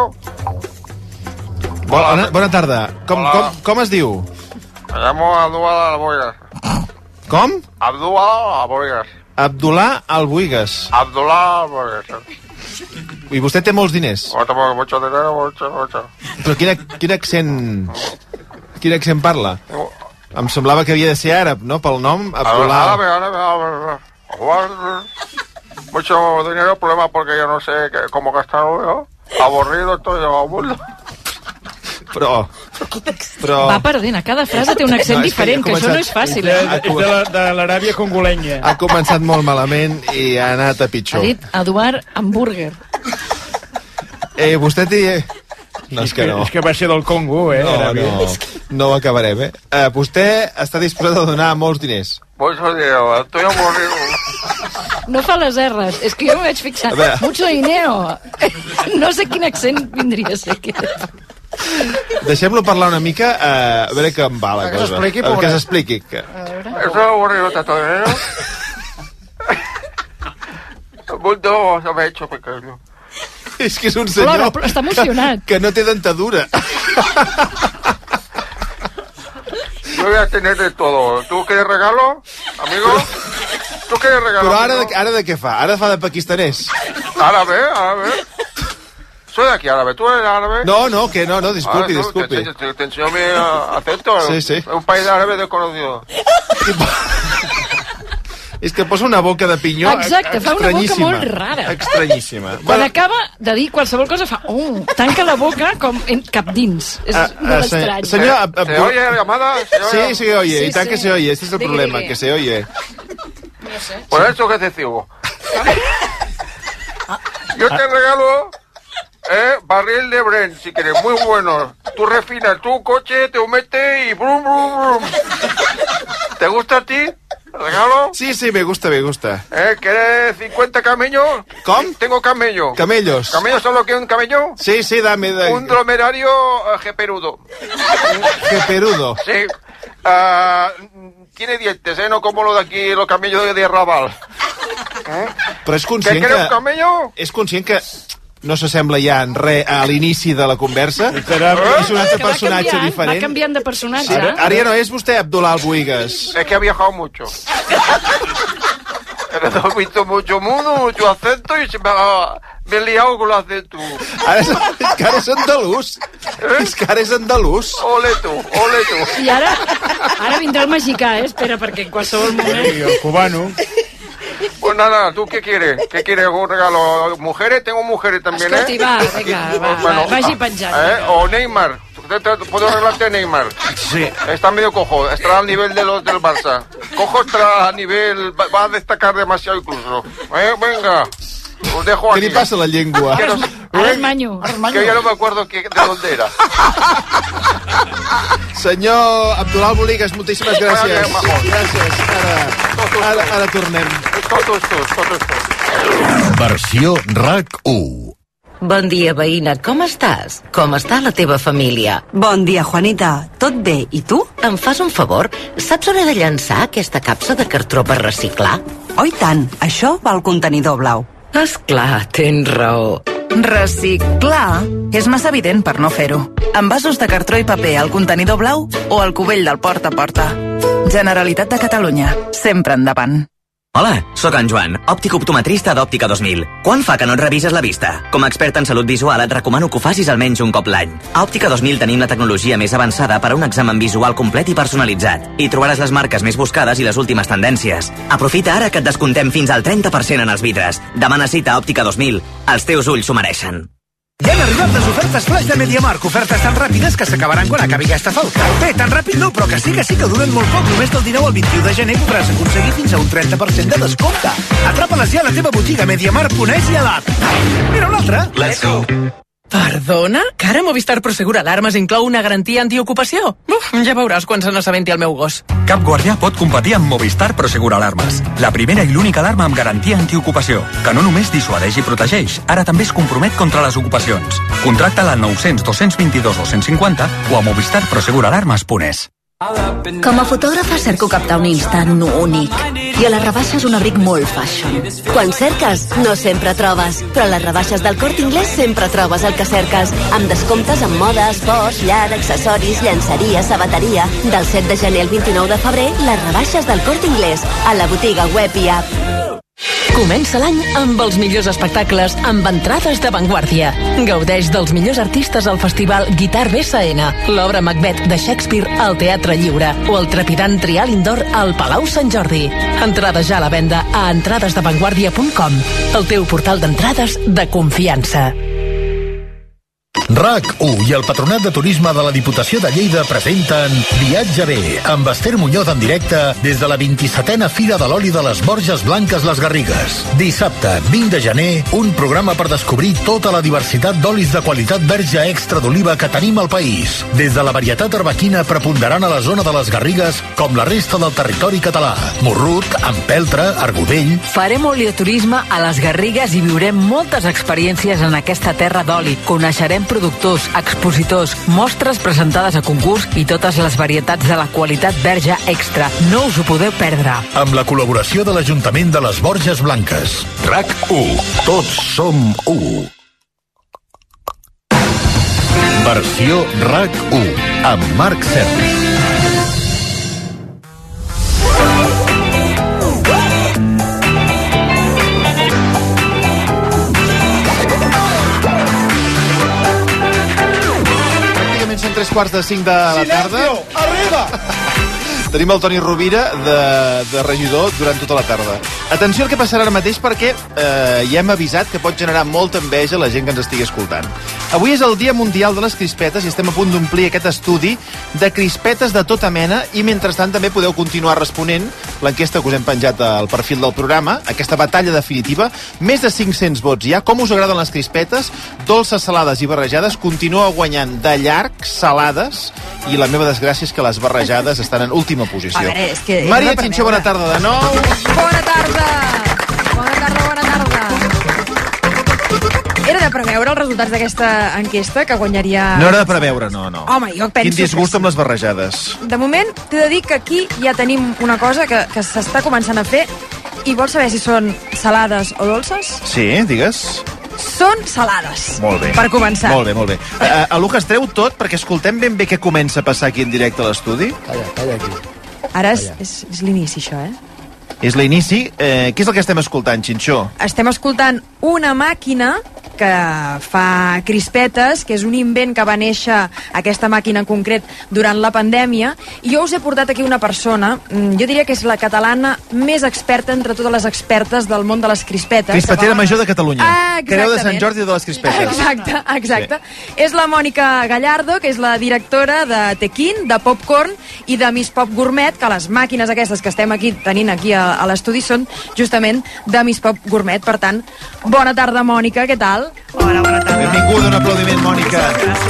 Bona, bona tarda. Com, com, com es diu? Me llamo Abdullah Albuigas. Com? Abdullah Albuigas. Abdullah Albuigas. Abdullah Albuigas. I vostè té molts diners? Oh, tengo mucho dinero, mucho, mucho. Però quin, quin accent... Quin accent parla? Em semblava que havia de ser àrab, no? Pel nom, Abdullah... Árabe, árabe, árabe. Mucho dinero, problema porque yo no sé qué, cómo gastarlo yo. Aburrido estoy yo, aburrido. Però, però... Va perdent, a cada frase té un accent no, diferent, que, que això no és fàcil. Eh? És de, de, de l'Aràbia congolenya. Ha començat molt malament i ha anat a pitjor. Ha dit Eduard Hamburger. Eh, vostè té... No, és que no. És que va ser del Congo, eh? No, no, no ho acabarem, eh? Uh, vostè està disposat a donar molts diners. Mucho dinero, estoy aburrido. No fa les erres, és que jo m'ho vaig fixar. Mucho dinero. No sé quin accent vindria a ser aquest. Deixem-lo parlar una mica, uh, a veure com va la cosa. Que s'expliqui. Que s'expliqui. Estoy aburrido, tanto dinero. El mundo se me ha hecho pequeño. És que és un senyor Plora, però està emocionat. Que, que no té dentadura. Yo voy a tener de todo. ¿Tú quieres regalo, amigo? ¿Tú quieres regalo? Però ara de, ara de què fa? Ara fa de pakistanès. Árabe, árabe. Soy de aquí árabe. ¿Tú eres árabe? No, no, que no, no, disculpi, ah, disculpi. Te, te, te enseño mi uh, acento. Sí, sí. Un país árabe desconocido. És que posa una boca de pinyó Exacte, fa una boca molt rara. Estranyíssima. Quan acaba de dir qualsevol cosa fa... Oh, tanca la boca com en cap dins. És Ah, molt ah, se- estrany. Senyor, Ab- ¿Se Abdul- oye la llamada? ¿Se oye? Sí, se oye, Sí, y tan sí. que se oye. Este es el Digue, problema, digue. que se oye. No sé. Por eso que te sigo. Yo te regalo eh, barril de Brent, si quieres, muy bueno. Tú refinas tu coche, te metes y brum, brum, brum. ¿Te gusta a ti? ¿Regalo? Sí, sí, me gusta, me gusta. ¿Eh? ¿Quieres cincuenta camellos? ¿Com? Tengo camello. Camellos. ¿Camellos solo que un camello? Sí, sí, dame. dame. Un dromerario eh, jeperudo. Jeperudo. Sí. Ah, tiene dientes, ¿eh? No como lo de aquí, los camellos de, de Raval. ¿Eh? Però és conscient Què, que era que... un camello? És conscient que no s'assembla ja en res a l'inici de la conversa. És un altre Que va personatge canviant, diferent. Va canviant de personatge. Ara, ara ja no és vostè Abdullah Buigas. Es que ha viajado mucho. Pero he visto mucho mundo, mucho acento y se me ha, me he liado con el acento. Ara és, és que ara és andalús. Eh? És que ara és andalús. Ole tu, ole tu. I ara, ara vindrà el mexicà, eh? Espera, perquè en qualsevol moment... Y el cubano. Pues nada, ¿tú qué quieres? ¿Qué quieres? ¿Un regalo? ¿Mujeres? Tengo mujeres también, Escolti, ¿eh? va, vinga, va, va, vagi penjant. ¿Eh? O Neymar. Te- te- ¿Puedo arreglarte a Neymar? Sí. Está medio cojo, estará al nivel de los del Barça. Cojo estará a nivel... Va, va a destacar demasiado incluso. ¿Eh? Venga. Os dejo Què aquí. li passa a la llengua? Que, no- Ara és manyo. que ya no me acuerdo que, de dónde era. Senyor Abdullah Buigas, moltíssimes gràcies. Vaya, majón. Gràcies. Ara, ara, ara tornem. Tot, tot, tot, tot, tot. Versió RAC u. Bon dia, veïna. Com estàs? Com està la teva família? Bon dia, Juanita. Tot bé, i tu? Em fas un favor? Saps on he de llançar aquesta capsa de cartró per reciclar? Oh, i tant. Això va al contenidor blau. Esclar, tens raó. Reciclar és massa evident per no fer-ho. Envasos de cartró i paper al contenidor blau o al cubell del porta a porta. Generalitat de Catalunya. Sempre endavant. Hola, sóc en Joan, òptic optometrista d'Òptica dos mil. Quan fa que no et revises la vista? Com a expert en salut visual et recomano que ho facis almenys un cop l'any. A Òptica dos mil tenim la tecnologia més avançada per a un examen visual complet i personalitzat. Hi trobaràs les marques més buscades i les últimes tendències. Aprofita ara que et descontem fins al trenta per cent en els vidres. Demana cita a Òptica dos mil. Els teus ulls s'ho mereixen. Ja han arribat les ofertes flash de MediaMarkt, ofertes tan ràpides que s'acabaran quan acabi aquesta falca. Bé, tan ràpid no, però que sí que sí que duren molt poc. Només del dinou al vint-i-u de gener podràs aconseguir fins a un trenta per cent de descompte. Atrapa-les ja a la teva botiga mediamarkt punt es i a l'app. Mira una altra. Let's go. Perdona? Que ara Movistar Prosegur Alarmes inclou una garantia antiocupació? Uf, ja veuràs quan se n'assabenti el meu gos. Cap guardià pot competir amb Movistar Prosegur Alarmes. La primera i l'única alarma amb garantia antiocupació, que no només dissuadeix i protegeix, ara també es compromet contra les ocupacions. Contracta-la al nou cents dos cents vint-i-dos dos cents cinquanta o a movistar prosegur alarmes punt es. Com a fotògrafa cerco captar un instant únic i a les rebaixes un abric molt fashion. Quan cerques, no sempre trobes, però a les rebaixes del Corte Inglés sempre trobes el que cerques, amb descomptes en moda, esports, llar, accessoris, llançeria, sabateria. Del set de gener al vint-i-nou de febrer, les rebaixes del Corte Inglés, a la botiga web i app. Comença l'any amb els millors espectacles amb entrades d'avantguàrdia. Gaudeix dels millors artistes al festival Guitar B S N, l'obra Macbeth de Shakespeare al Teatre Lliure o el trepidant Trial Indoor al Palau Sant Jordi. Entrades ja a la venda a entrades d'avantguàrdia punt com, el teu portal d'entrades de confiança. RAC u i el Patronat de Turisme de la Diputació de Lleida presenten Viatge bé, amb Esther Muñoz en directe des de la vint-i-setena Fira de l'Oli de les Borges Blanques Les Garrigues. Dissabte, vint de gener, un programa per descobrir tota la diversitat d'olis de qualitat verge extra d'oliva que tenim al país. Des de la varietat arbequina preponderant a la zona de les Garrigues com la resta del territori català. Morrut, empeltre, argodell... Farem olioturisme a les Garrigues i viurem moltes experiències en aquesta terra d'oli. Coneixerem productors, expositors, mostres presentades a concurs i totes les varietats de la qualitat verge extra. No us ho podeu perdre. Amb la col·laboració de l'Ajuntament de les Borges Blanques. RAC u. Tots som u. Versió RAC u. Amb Marc Serra. Són tres quarts de cinc de la tarda. Silencio, arriba! Tenim el Toni Rovira de, de regidor durant tota la tarda. Atenció al que passarà ara mateix perquè eh, ja hem avisat que pot generar molta enveja a la gent que ens estigui escoltant. Avui és el Dia Mundial de les Crispetes i estem a punt d'omplir aquest estudi de crispetes de tota mena i mentrestant també podeu continuar responent l'enquesta que us hem penjat al perfil del programa, aquesta batalla definitiva. Més de cinc-cents vots ja. Com us agraden les crispetes? Dolces, salades i barrejades. Continua guanyant de llarg salades i la meva desgràcia és que les barrejades estan en última posició. A veure, és que... Maria Xinxó, bona tarda de nou. Bona tarda! Bona tarda, bona tarda. Era de preveure els resultats d'aquesta enquesta, que guanyaria... No era de preveure, no, no. Home, jo penso... Quin disgust amb les barrejades. De moment, t'he de dir que aquí ja tenim una cosa que, que s'està començant a fer i vols saber si són salades o dolces? Sí, digues. Són salades. Molt bé. Per començar. Molt bé, molt bé. Uh, a Lucas, treu tot perquè escoltem ben bé què comença a passar aquí en directe a l'estudi. Calla, calla aquí. Ara és, és, és l'inici, això, eh? És l'inici. Eh, què és el que estem escoltant, Xinxó? Estem escoltant una màquina que fa crispetes, que és un invent que va néixer aquesta màquina en concret durant la pandèmia, i jo us he portat aquí una persona, jo diria que és la catalana més experta entre totes les expertes del món de les crispetes. Crispetera major de Catalunya. Ah, Creu de Sant Jordi de les crispetes. Exacte, exacte. Sí. És la Mònica Gallardo, que és la directora de Tequín, de Popcorn i de Miss Pop Gourmet, que les màquines aquestes que estem aquí tenint aquí a, a l'estudi són justament de Miss Pop Gourmet. Per tant, bona tarda, Mònica, què tal? Hola, bona tarda. Benvinguda, un aplaudiment, Mònica.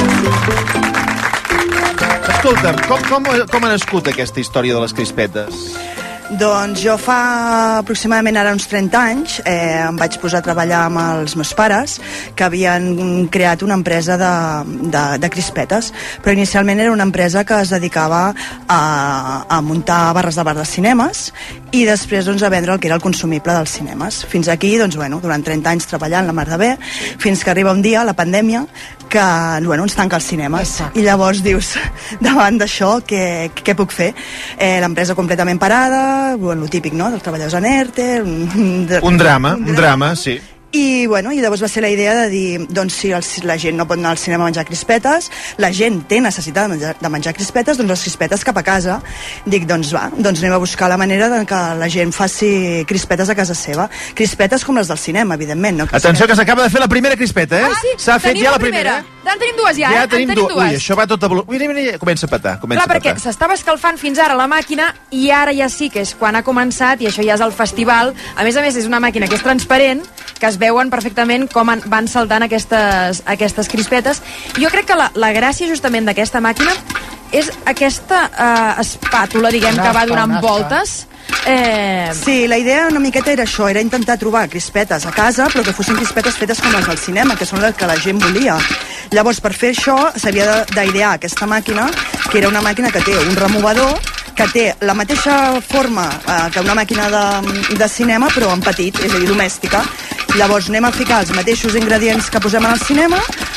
Escolta'm, com, com, com ha nascut aquesta història de les crispetes? Doncs jo fa aproximadament ara uns trenta anys eh, em vaig posar a treballar amb els meus pares, que havien creat una empresa de, de, de crispetes, però inicialment era una empresa que es dedicava a, a muntar barres de bar de cinemes i després doncs, a vendre el que era el consumible dels cinemes. Fins aquí, doncs, bueno, durant trenta anys treballant la mar de bé, fins que arriba un dia, la pandèmia, que bueno, ens tanca els cinemes. I llavors dius, davant d'això, què, què puc fer? Eh, L'empresa completament parada, bueno, el típic, no?, dels treballadors en ERTE... Un, un drama, un drama, sí. I, bueno, i llavors va ser la idea de dir, doncs si el, la gent no pot anar al cinema a menjar crispetes, la gent té necessitat de menjar, de menjar crispetes, doncs les crispetes cap a casa. Dic, doncs va, doncs anem a buscar la manera de que la gent faci crispetes a casa seva. Crispetes com les del cinema, evidentment. No? Atenció, que s'acaba de fer la primera crispeta, eh? Ah, sí? S'ha fet ja la primera. primera. En tenim dues ja, ja eh? tenim, en tenim du dues. Ui, això va tot a volum. Mira, mira, comença a petar. Comença Clar, perquè a petar. s'estava escalfant fins ara la màquina i ara ja sí que és quan ha començat, i això ja és el festival. A més a més, és una màquina que és transparent, que es veuen perfectament com van saltant aquestes, aquestes crispetes. I jo crec que la, la gràcia justament d'aquesta màquina és aquesta eh, espàtula, diguem, que va donant voltes. Eh... Sí, la idea una miqueta era això, era intentar trobar crispetes a casa, però que fossin crispetes fetes com les del cinema, que són les que la gent volia. Llavors, per fer això, s'havia d'idear aquesta màquina, que era una màquina que té un removador, que té la mateixa forma eh, que una màquina de, de cinema, però en petit, és a dir, domèstica. Llavors anem a ficar els mateixos ingredients que posem en el cinema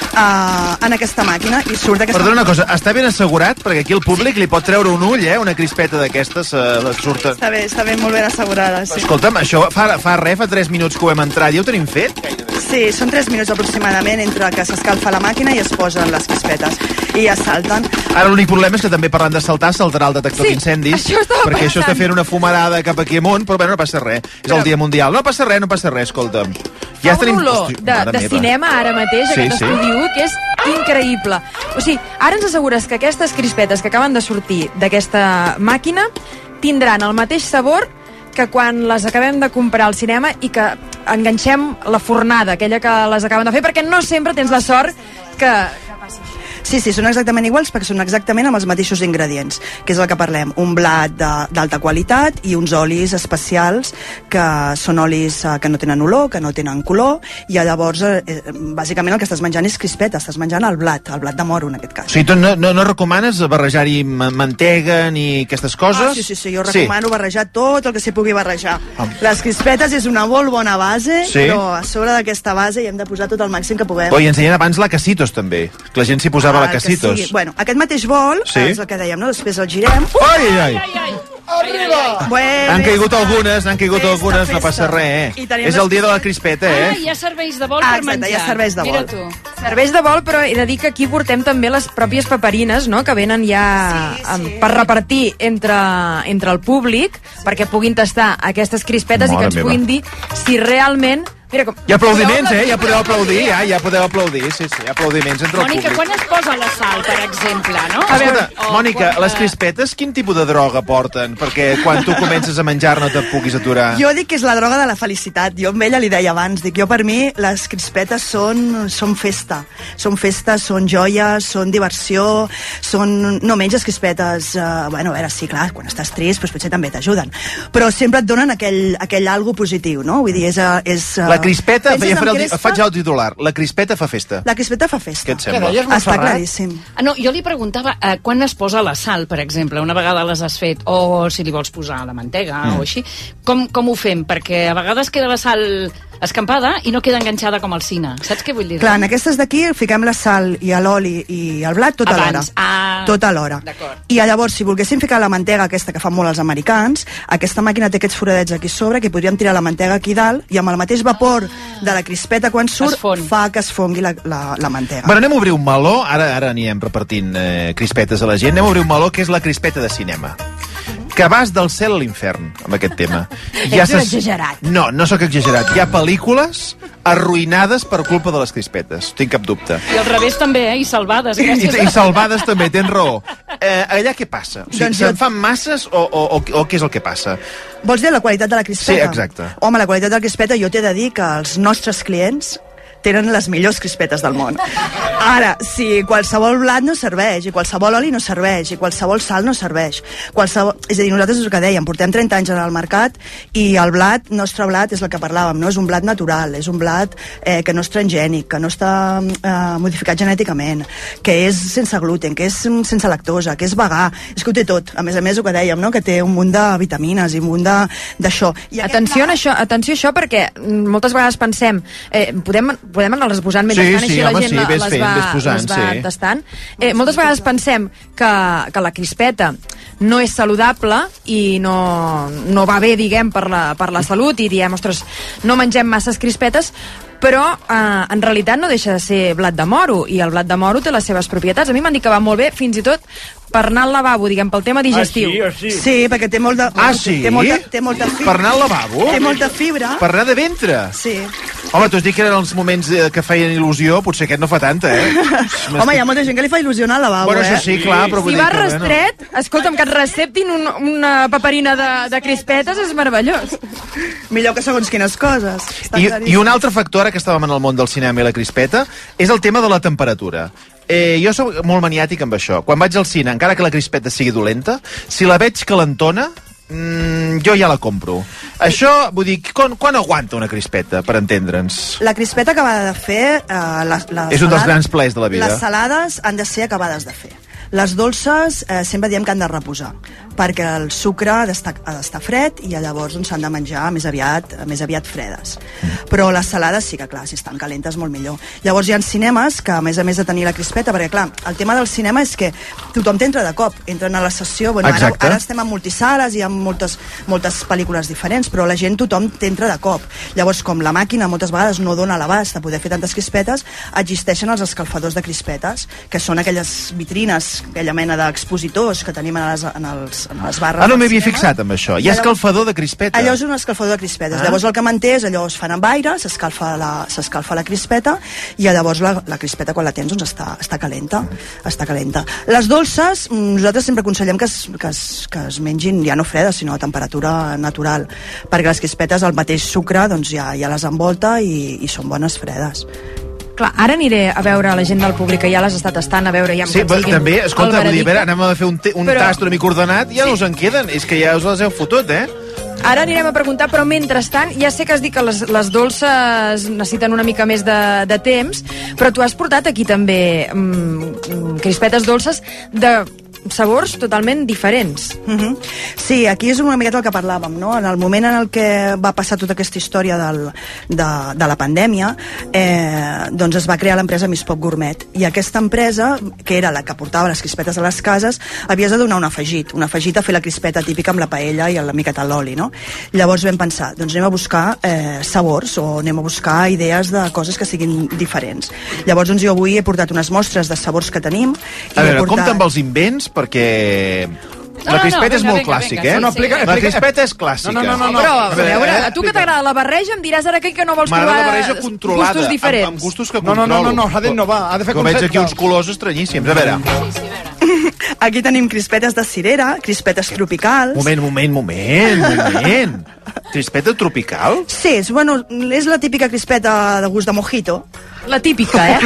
eh, en aquesta màquina i surt aquesta... Perdona una cosa, està ben assegurat? Perquè aquí el públic li pot treure un ull, eh? Una crispeta d'aquestes eh, surt... Està bé, està ben molt ben assegurada, sí. Escolta'm, això fa, fa res, fa tres minuts que ho hem entrat, ja ho tenim fet? Sí, són tres minuts aproximadament entre que s'escalfa la màquina i es posen les crispetes i ja salten. Ara l'únic problema és que també parlant de saltar saltarà el detector sí, d'incendis, això perquè pensant. això està fent una fumarada cap aquí amunt, però bé, no passa res. És però... el dia mundial. No passa res, no passa res, escolta'm. Fa ja un tenim... olor Hosti, de, de cinema ara mateix, sí, aquest sí. estudi u, que és increïble. O sigui, ara ens assegures que aquestes crispetes que acaben de sortir d'aquesta màquina tindran el mateix sabor que quan les acabem de comprar al cinema i que enganxem la fornada, aquella que les acaben de fer, perquè no sempre tens la sort que... Sí, sí, són exactament iguals perquè són exactament amb els mateixos ingredients, que és el que parlem, un blat d'alta qualitat i uns olis especials que són olis eh, que no tenen olor, que no tenen color, i llavors eh, bàsicament el que estàs menjant és crispeta, estàs menjant el blat, el blat de moro en aquest cas. O sigui, tu no, no, no recomanes barrejar-hi mantega ni aquestes coses? Ah, sí, sí, sí, jo recomano sí. barrejar tot el que s'hi pugui barrejar. Ah. Les crispetes és una molt bona base, sí. però a sobre d'aquesta base hi hem de posar tot el màxim que puguem. Oh, i ensenyen abans la casitos també, que la gent s'hi posava ah, la casitos. Sí. Bueno, aquest mateix bol, sí. és el que dèiem, no? Després el girem. Ai, ai, ai! Arriba! Han caigut algunes, n'han caigut Festa, algunes, no festa. passa res, I eh? tenim És les el dia de la crispeta, eh? Ah, hi ha serveis de vol Ah, per exacte, menjar. hi ha serveis de vol. Mira tu. Serveis de vol, però he de dir que aquí portem també les pròpies paperines, no?, que venen ja sí, sí. per repartir entre, entre el públic, perquè puguin tastar aquestes crispetes Mare i que ens meva. puguin dir si realment... Mira com... Hi ha aplaudiments, eh? Ja podeu aplaudir, ja, ja podeu aplaudir, sí, sí, hi ha aplaudiments entre el Mònica, públic. quan es posa la sal, per exemple, no? Escolta, O Mònica, quan, les eh, crispetes quin tipus de droga porten? Perquè quan tu comences a menjar no te'n puguis aturar. Jo dic que és la droga de la felicitat. Jo amb ella li deia abans, dic, jo per mi les crispetes són, són festa. Són festa, són joies, són diversió, són... No menges crispetes... Uh, bueno, a veure, sí, clar, quan estàs trist, doncs potser també t'ajuden. Però sempre et donen aquell, aquell algo positiu, no? Vull dir, és... uh, és uh, La crispeta, penses ja en faré el, crespa? faig el titular, la crispeta fa festa. La crispeta fa festa. Què et sembla? Està claríssim. Ah, no, jo li preguntava eh, quan es posa la sal, per exemple, una vegada les has fet, o si li vols posar la mantega, Mm. o així. Com, com ho fem? Perquè a vegades queda la sal escampada i no queda enganxada com al cine. Saps què vull dir? Clar, en aquestes d'aquí fiquem la sal i l'oli i el blat tot alhora. Abans. Ah, tot alhora. d'acord. I llavors, si volguéssim ficar la mantega aquesta que fan molt els americans, aquesta màquina té aquests foradets aquí sobre que podríem tirar la mantega aquí dalt i amb el mateix vapor de la crispeta quan surt fa que es fongui la, la, la mantega. Bueno, anem a obrir un meló, ara ara anirem repartint eh, crispetes a la gent, anem a obrir un meló que és la crispeta de cinema. Que vas del cel a l'infern amb aquest tema. Ets un s'es- exagerat. No, no sóc exagerat. Hi ha pel·lícules arruïnades per culpa de les crispetes, tinc cap dubte. I al revés també, eh? I salvades. I, Gràcies i salvades també, tens raó. Eh, allà què passa? O sigui, Doncs se'n jo- fan masses o, o, o, o què és el que passa? Vols dir la qualitat de la crispeta? Sí, exacte. Home, la qualitat de la crispeta jo t'he de dir que els nostres clients tenen les millors crispetes del món. Ara, si qualsevol blat no serveix, i qualsevol oli no serveix, i qualsevol sal no serveix, qualsevol... és a dir, nosaltres és el que dèiem, portem trenta anys en el mercat i el blat, nostre blat, és el que parlàvem, no? És un blat natural, és un blat eh, que no és transgènic, que no està eh, modificat genèticament, que és sense gluten, que és sense lactosa, que és vegà, és que ho té tot. A més a més, el que dèiem, no? Que té un munt de vitamines i un munt de- d'això. I Atenció a això, atenció a això perquè mm, moltes vegades pensem, eh, podem, podem anar-les posant mentre Sí, estan, sí, així la home, gent sí, la- ves les fent, va, ves posant, les va sí. tastant. Eh, moltes vegades pensem que, que la crispeta no és saludable i no, no va bé, diguem, per la, per la salut i diem, ostres, no mengem masses crispetes, però eh, en realitat no deixa de ser blat de moro i el blat de moro té les seves propietats. A mi m'han dit que va molt bé, fins i tot per anar al lavabo, diguem, pel tema digestiu. Ah, sí, Sí, perquè té molt de... Ah, sí? Té molta, té molta fibra. Per anar al lavabo? Té molta fibra. Per anar de ventre? Sí. Home, tu has dit que eren els moments eh, que feien il·lusió, potser aquest no fa tanta, eh? Home, hi ha molta gent que li fa il·lusió anar al lavabo, Bueno, eh? això sí, clar, però vull Si dir vas que... rastret, escolta'm, que et receptin un, una paperina de, de crispetes és meravellós. Millor que segons quines coses. Està I, claríssim. I un altre factor, ara que estàvem en el món del cinema i la crispeta, és el tema de la temperatura. Eh, jo sóc molt maniàtic amb això. Quan vaig al cine, encara que la crispeta sigui dolenta, si la veig calentona, mm, jo ja la compro. Això, vull dir, quan, quan aguanta una crispeta, per entendre'ns? La crispeta acabada de fer... Eh, la, la És un dels salada- grans plaers de la vida. Les salades han de ser acabades de fer. Les dolces eh, sempre diem que han de reposar, perquè el sucre ha d'estar ha d'estar fred i llavors doncs, s'han de menjar més aviat, més aviat fredes. Però les salades sí que, clar, si estan calentes molt millor. Llavors hi ha cinemes que, a més a més de tenir la crispeta, perquè, clar, el tema del cinema és que tothom t'entra de cop, entren a la sessió, bueno, ara, Exacte. ara estem en multisales, hi ha moltes, moltes pel·lícules diferents, però la gent, tothom t'entra de cop. Llavors, com la màquina moltes vegades no dona l'abast a poder fer tantes crispetes, existeixen els escalfadors de crispetes, que són aquelles vitrines, aquella mena d'expositors que tenim en les, en els, en les barres. Ah, no del m'havia cinema. fixat amb això. Hi ha I allò- escalfador de crispeta. Allò és un escalfador de crispetes. Ah. Llavors el que manté és allò, es fan amb aire, s'escalfa la, s'escalfa la crispeta i llavors la, la crispeta quan la tens doncs està, està calenta. Està calenta. Les dolces, mm, nosaltres sempre aconsellem que es, que, es, que es mengin ja no fredes, sinó a temperatura natural, perquè les crispetes, el mateix sucre, doncs ja, ja les envolta i, i són bones fredes. Clar, ara aniré a veure la gent del públic que ja les està tastant, a veure ja... Sí, però també, escolta, vull dir, a veure, anem a fer un, te- un Però- tast una mica ordenat i ja no us en queden. És que ja us les heu fotut, eh? Ara anirem a preguntar, però mentrestant, ja sé que has dit que les, les dolces necessiten una mica més de, de temps, però tu has portat aquí també mm, mm, crispetes dolces de sabors totalment diferents. Uh-huh. Sí, aquí és una miqueta el que parlàvem, no? En el moment en el que va passar tota aquesta història del, de, de la pandèmia, eh, doncs es va crear l'empresa Miss Pop Gourmet, i aquesta empresa, que era la que portava les crispetes a les cases, havies de donar un afegit, un afegit a fer la crispeta típica amb la paella i la miqueta l'oli, no? Llavors vam pensar, doncs anem a buscar eh, sabors, o anem a buscar idees de coses que siguin diferents. Llavors doncs jo avui he portat unes mostres de sabors que tenim. I a veure, portat... compta amb els invents, perquè... La No, crispeta no, és vinga, molt vinga, clàssica, vinga, eh? sí, No, sí. explica, Explica. la crispeta és clàssica. No, no, no, no. Però, a veure, a tu que t'agrada la barreja, em diràs ara que no vols M'agrada provar la barreja controlada, gustos diferents. amb, amb gustos que No, no, controlo. no, no, no, s'ha d'innovar, ha de fer Com veig concepte. aquí uns colors estranyíssims. A veure, Aquí tenim crispetes de cirera, crispetes tropicals. moment, moment, moment, moment. Crispeta tropical? Sí, és, bueno, és la típica crispeta de gust de mojito. La típica, eh?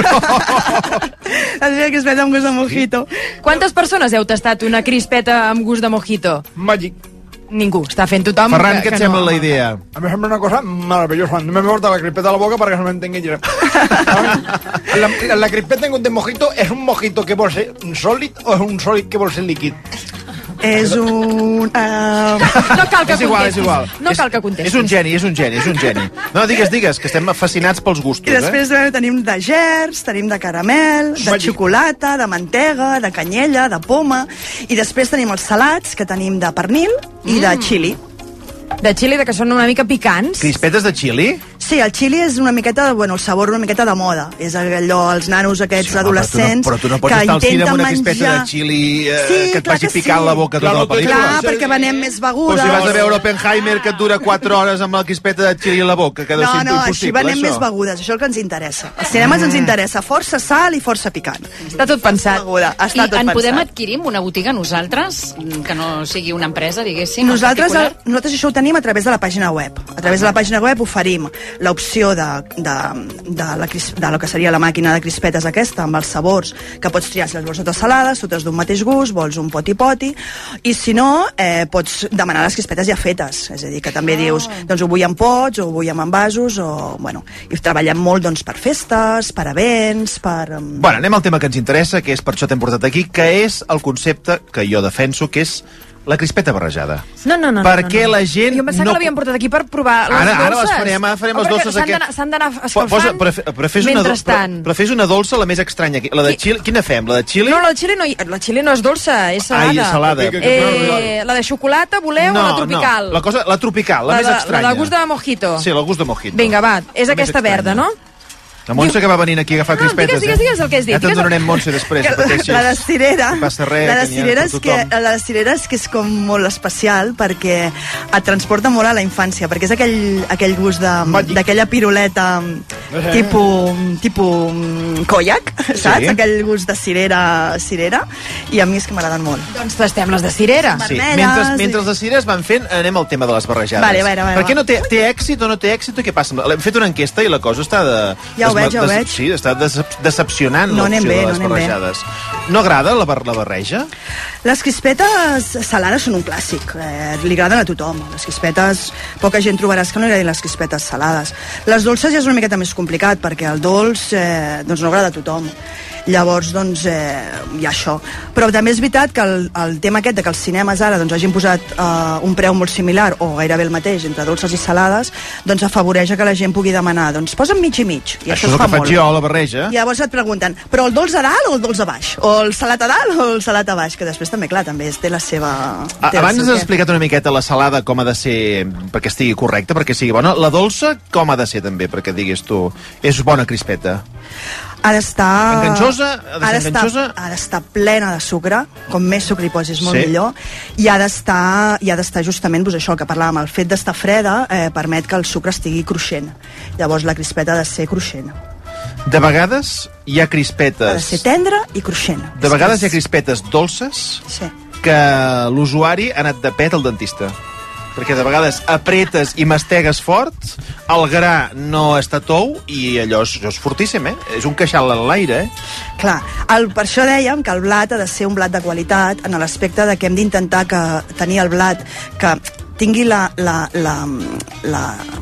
La típica crispeta amb gust de mojito. Quantes persones heu tastat una crispeta amb gust de mojito? Màgic. Ningú, està fent tothom... Ferran, què que et sembla no. la idea? A mi sembla una cosa maravillosa. No me porta la crispeta a la boca perquè no m'entengui gens. La, la crispeta en de mojito és un mojito que vol ser sòlid o és un sòlid que vol ser líquid? És un... Uh... No cal que És igual, és contestis. igual. No És- cal que contestis. És un geni, és un geni, és un geni. No, digues, digues, que estem fascinats pels gustos, I després eh? eh? tenim de gerds, tenim de caramel, de Màgic. xocolata, de mantega, de canyella, de poma, i després tenim els salats, que tenim de pernil i de xili. De xili, de que són una mica picants. Crispetes de xili? Sí, el xili és una miqueta, bueno, el sabor una miqueta de moda. És allò, els nanos aquests Home, adolescents però tu no, però tu no pots que estar al cine intenten amb una menjar... crispeta de xili eh, Sí, que et clar faci que picar sí. la boca tota la pel·lícula. Clar, perquè venem més Però begudes. si vas a veure Oppenheimer, que et dura quatre hores amb la crispeta de xili a la boca, que deu No, ser no, així impossible, venem això. més begudes, això és el que ens interessa. Als cinemes ens interessa força sal i força picant. Està tot pensat. Beguda, està I tot en pensat. podem adquirir en una botiga nosaltres, que no sigui una empresa, diguéssim, Nosaltres, en el, particular? nosaltres això ho tenim a través de la pàgina web. A través de la pàgina web oferim l'opció de, de, de, la, cris- de lo que seria la màquina de crispetes aquesta, amb els sabors, que pots triar si les vols totes salades, totes d'un mateix gust, vols un poti-poti, i si no, eh, pots demanar les crispetes ja fetes. És a dir, que també Ah. dius, doncs ho vull en pots, o ho vull en envasos, o, bueno, i treballem molt, doncs, per festes, per events, per... em, Bueno, anem al tema que ens interessa, que és per això t'hem portat aquí, que és el concepte que jo defenso, que és la crispeta barrejada. No, no, no. Per no, què no. la gent Jo em pensava no- que l'havíem portat aquí per provar les Ara- ara dolces. les farem, ara farem Oh, les perquè dolces s'han aquest- d'anar- S'han d'anar Posa, escalfant però, fe- però fes una, do- mentrestant. però, però fes una dolça la més estranya. La de xili, quina fem? La de xili? No, la de xili no, hi- la xili no és dolça, és salada. Ai, és salada. Eh, la de xocolata, voleu, o la tropical? No, la, cosa, la tropical, la, La més de- estranya. la de gust de mojito. Sí, la gust de mojito. Vinga, va, és La aquesta més verda, no? La Montse que va venint aquí a agafar No, no, crispetes, digues, eh? digues el que has dit, Ja te'n digues el- donarem, Montse, després. Que no pateixis. la de cirera, No passa res, la de que n'hi ha cirera per és que, tothom. la de cirera és que és com molt especial perquè et transporta molt a la infància, perquè és aquell, aquell gust de- d'aquella piruleta Eh. tipus, tipus mm, koyak, saps? Sí. Aquell gust de cirera, cirera, i a mi és que m'agraden molt. Doncs tastem les de cirera. Sí. vermelles Mentre, i- mentre els de Cires van fent, anem al tema de les barrejades. Vale, vale, vale, per què va. no té, té èxit o no té èxit o què passa? Hem fet una enquesta i la cosa està de... Ja ho desma- veig, ja ho des- veig. Sí, està decep decepcionant No anem l'opció bé, de no les anem bé. barrejades. No agrada la, bar la barreja? Les crispetes salades són un clàssic, eh, li agraden a tothom. Les crispetes, poca gent trobaràs que no li agradin les crispetes salades. Les dolces ja és una miqueta més complicat, perquè el dolç eh, doncs no agrada a tothom. Llavors, doncs, eh, hi ha això. Però també és veritat que el, el tema aquest de que els cinemes ara doncs, hagin posat eh, un preu molt similar, o gairebé el mateix, entre dolces i salades, doncs afavoreix a que la gent pugui demanar, doncs posa'm mig i mig. I Això això, és es el fa que faig molt. jo, la barreja. I llavors et pregunten, però el dolç a dalt o el dolç a baix? O el salat a dalt o el salat a baix? Que després també, clar, també té la seva... A- té el Abans seu has què. explicat una miqueta la salada com ha de ser perquè estigui correcta, perquè sigui bona. La dolça com ha de ser també, perquè diguis tu, és bona crispeta. Ha d'estar... Enganxosa? Ha de ser Ha d'estar- enganxosa? Ha d'estar plena de sucre, com més sucre hi posis molt Sí. millor, i ha d'estar i ha d'estar justament, doncs això, el que parlàvem, el fet d'estar freda eh, permet que el sucre estigui cruixent. Llavors la crispeta ha de ser cruixent. De vegades hi ha Ha de crispetes... ser tendra i cruixent. De vegades hi ha crispetes dolces Sí. que l'usuari ha anat de pet al dentista. Perquè de vegades apretes i mastegues fort, el gra no està tou i allò és, allò és fortíssim, eh? És un queixal en l'aire, eh? Clar, el, per això dèiem que el blat ha de ser un blat de qualitat en l'aspecte de que hem d'intentar que tenir el blat que tingui la, la, la, la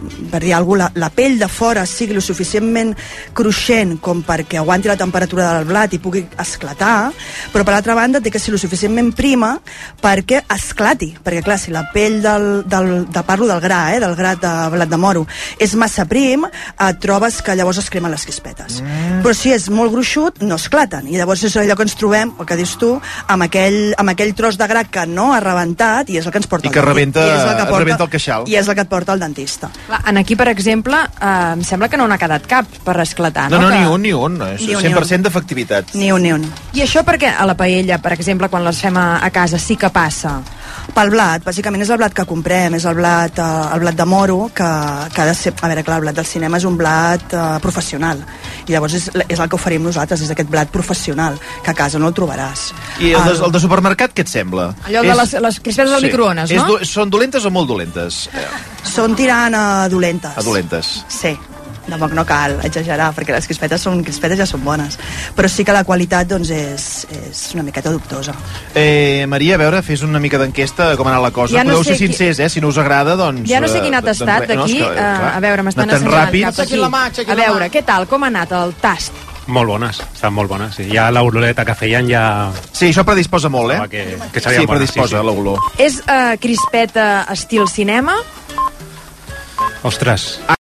per dir alguna cosa, la, la pell de fora sigui lo suficientment cruixent com perquè aguanti la temperatura del blat i pugui esclatar, però per l'altra banda té que ser lo suficientment prima perquè esclati, perquè clar, si la pell del, del, de parlo del gra, eh, del gra de blat de moro, és massa prim, et trobes que llavors es cremen les crispetes. Mm. Però si és molt gruixut, no esclaten, i llavors és allò que ens trobem, el que dius tu, amb aquell, amb aquell tros de gra que no ha rebentat, i és el que ens porta I que el rebenta, i és el que porta, rebenta el queixal. I és el que et porta el dentista. Clar, en aquí, per exemple, eh, em sembla que no n'ha quedat cap per esclatar, no? No, no, que... ni un, ni un. És cent per cent d'efectivitat. Ni un, ni un. I això perquè a la paella, per exemple, quan les fem a, a casa, sí que passa? Pel blat, bàsicament és el blat que comprem, és el blat, eh, el blat de moro, que, que ha de ser... A veure, clar, el blat del cinema és un blat eh, professional, i llavors és, és el que oferim nosaltres, és aquest blat professional, que a casa no el trobaràs. I el, el... el de supermercat, què et sembla? Allò és... de les, les crispetes del sí. microones, no? És, són dolentes o molt dolentes? Són tirant a dolentes. A dolentes. Sí. Tampoc no cal exagerar, perquè les crispetes són crispetes ja són bones, però sí que la qualitat doncs, és, és una miqueta dubtosa. Eh, Maria, a veure, fes una mica d'enquesta de com ha anat la cosa. Ja no Podeu ser qui... sincers, eh? Si no us agrada, doncs... Ja no sé quin ha tastat d'aquí. No, uh, a veure, m'estan assenyalant cap aquí. A veure, què tal? Com ha anat el tast? Molt bones, estan molt bones. Sí. Ja l'oloreta que feien ja... Sí, això predisposa molt, eh? Que, que sí, bona, predisposa, sí, sí. l'olor. És uh, crispeta estil cinema? Ostres...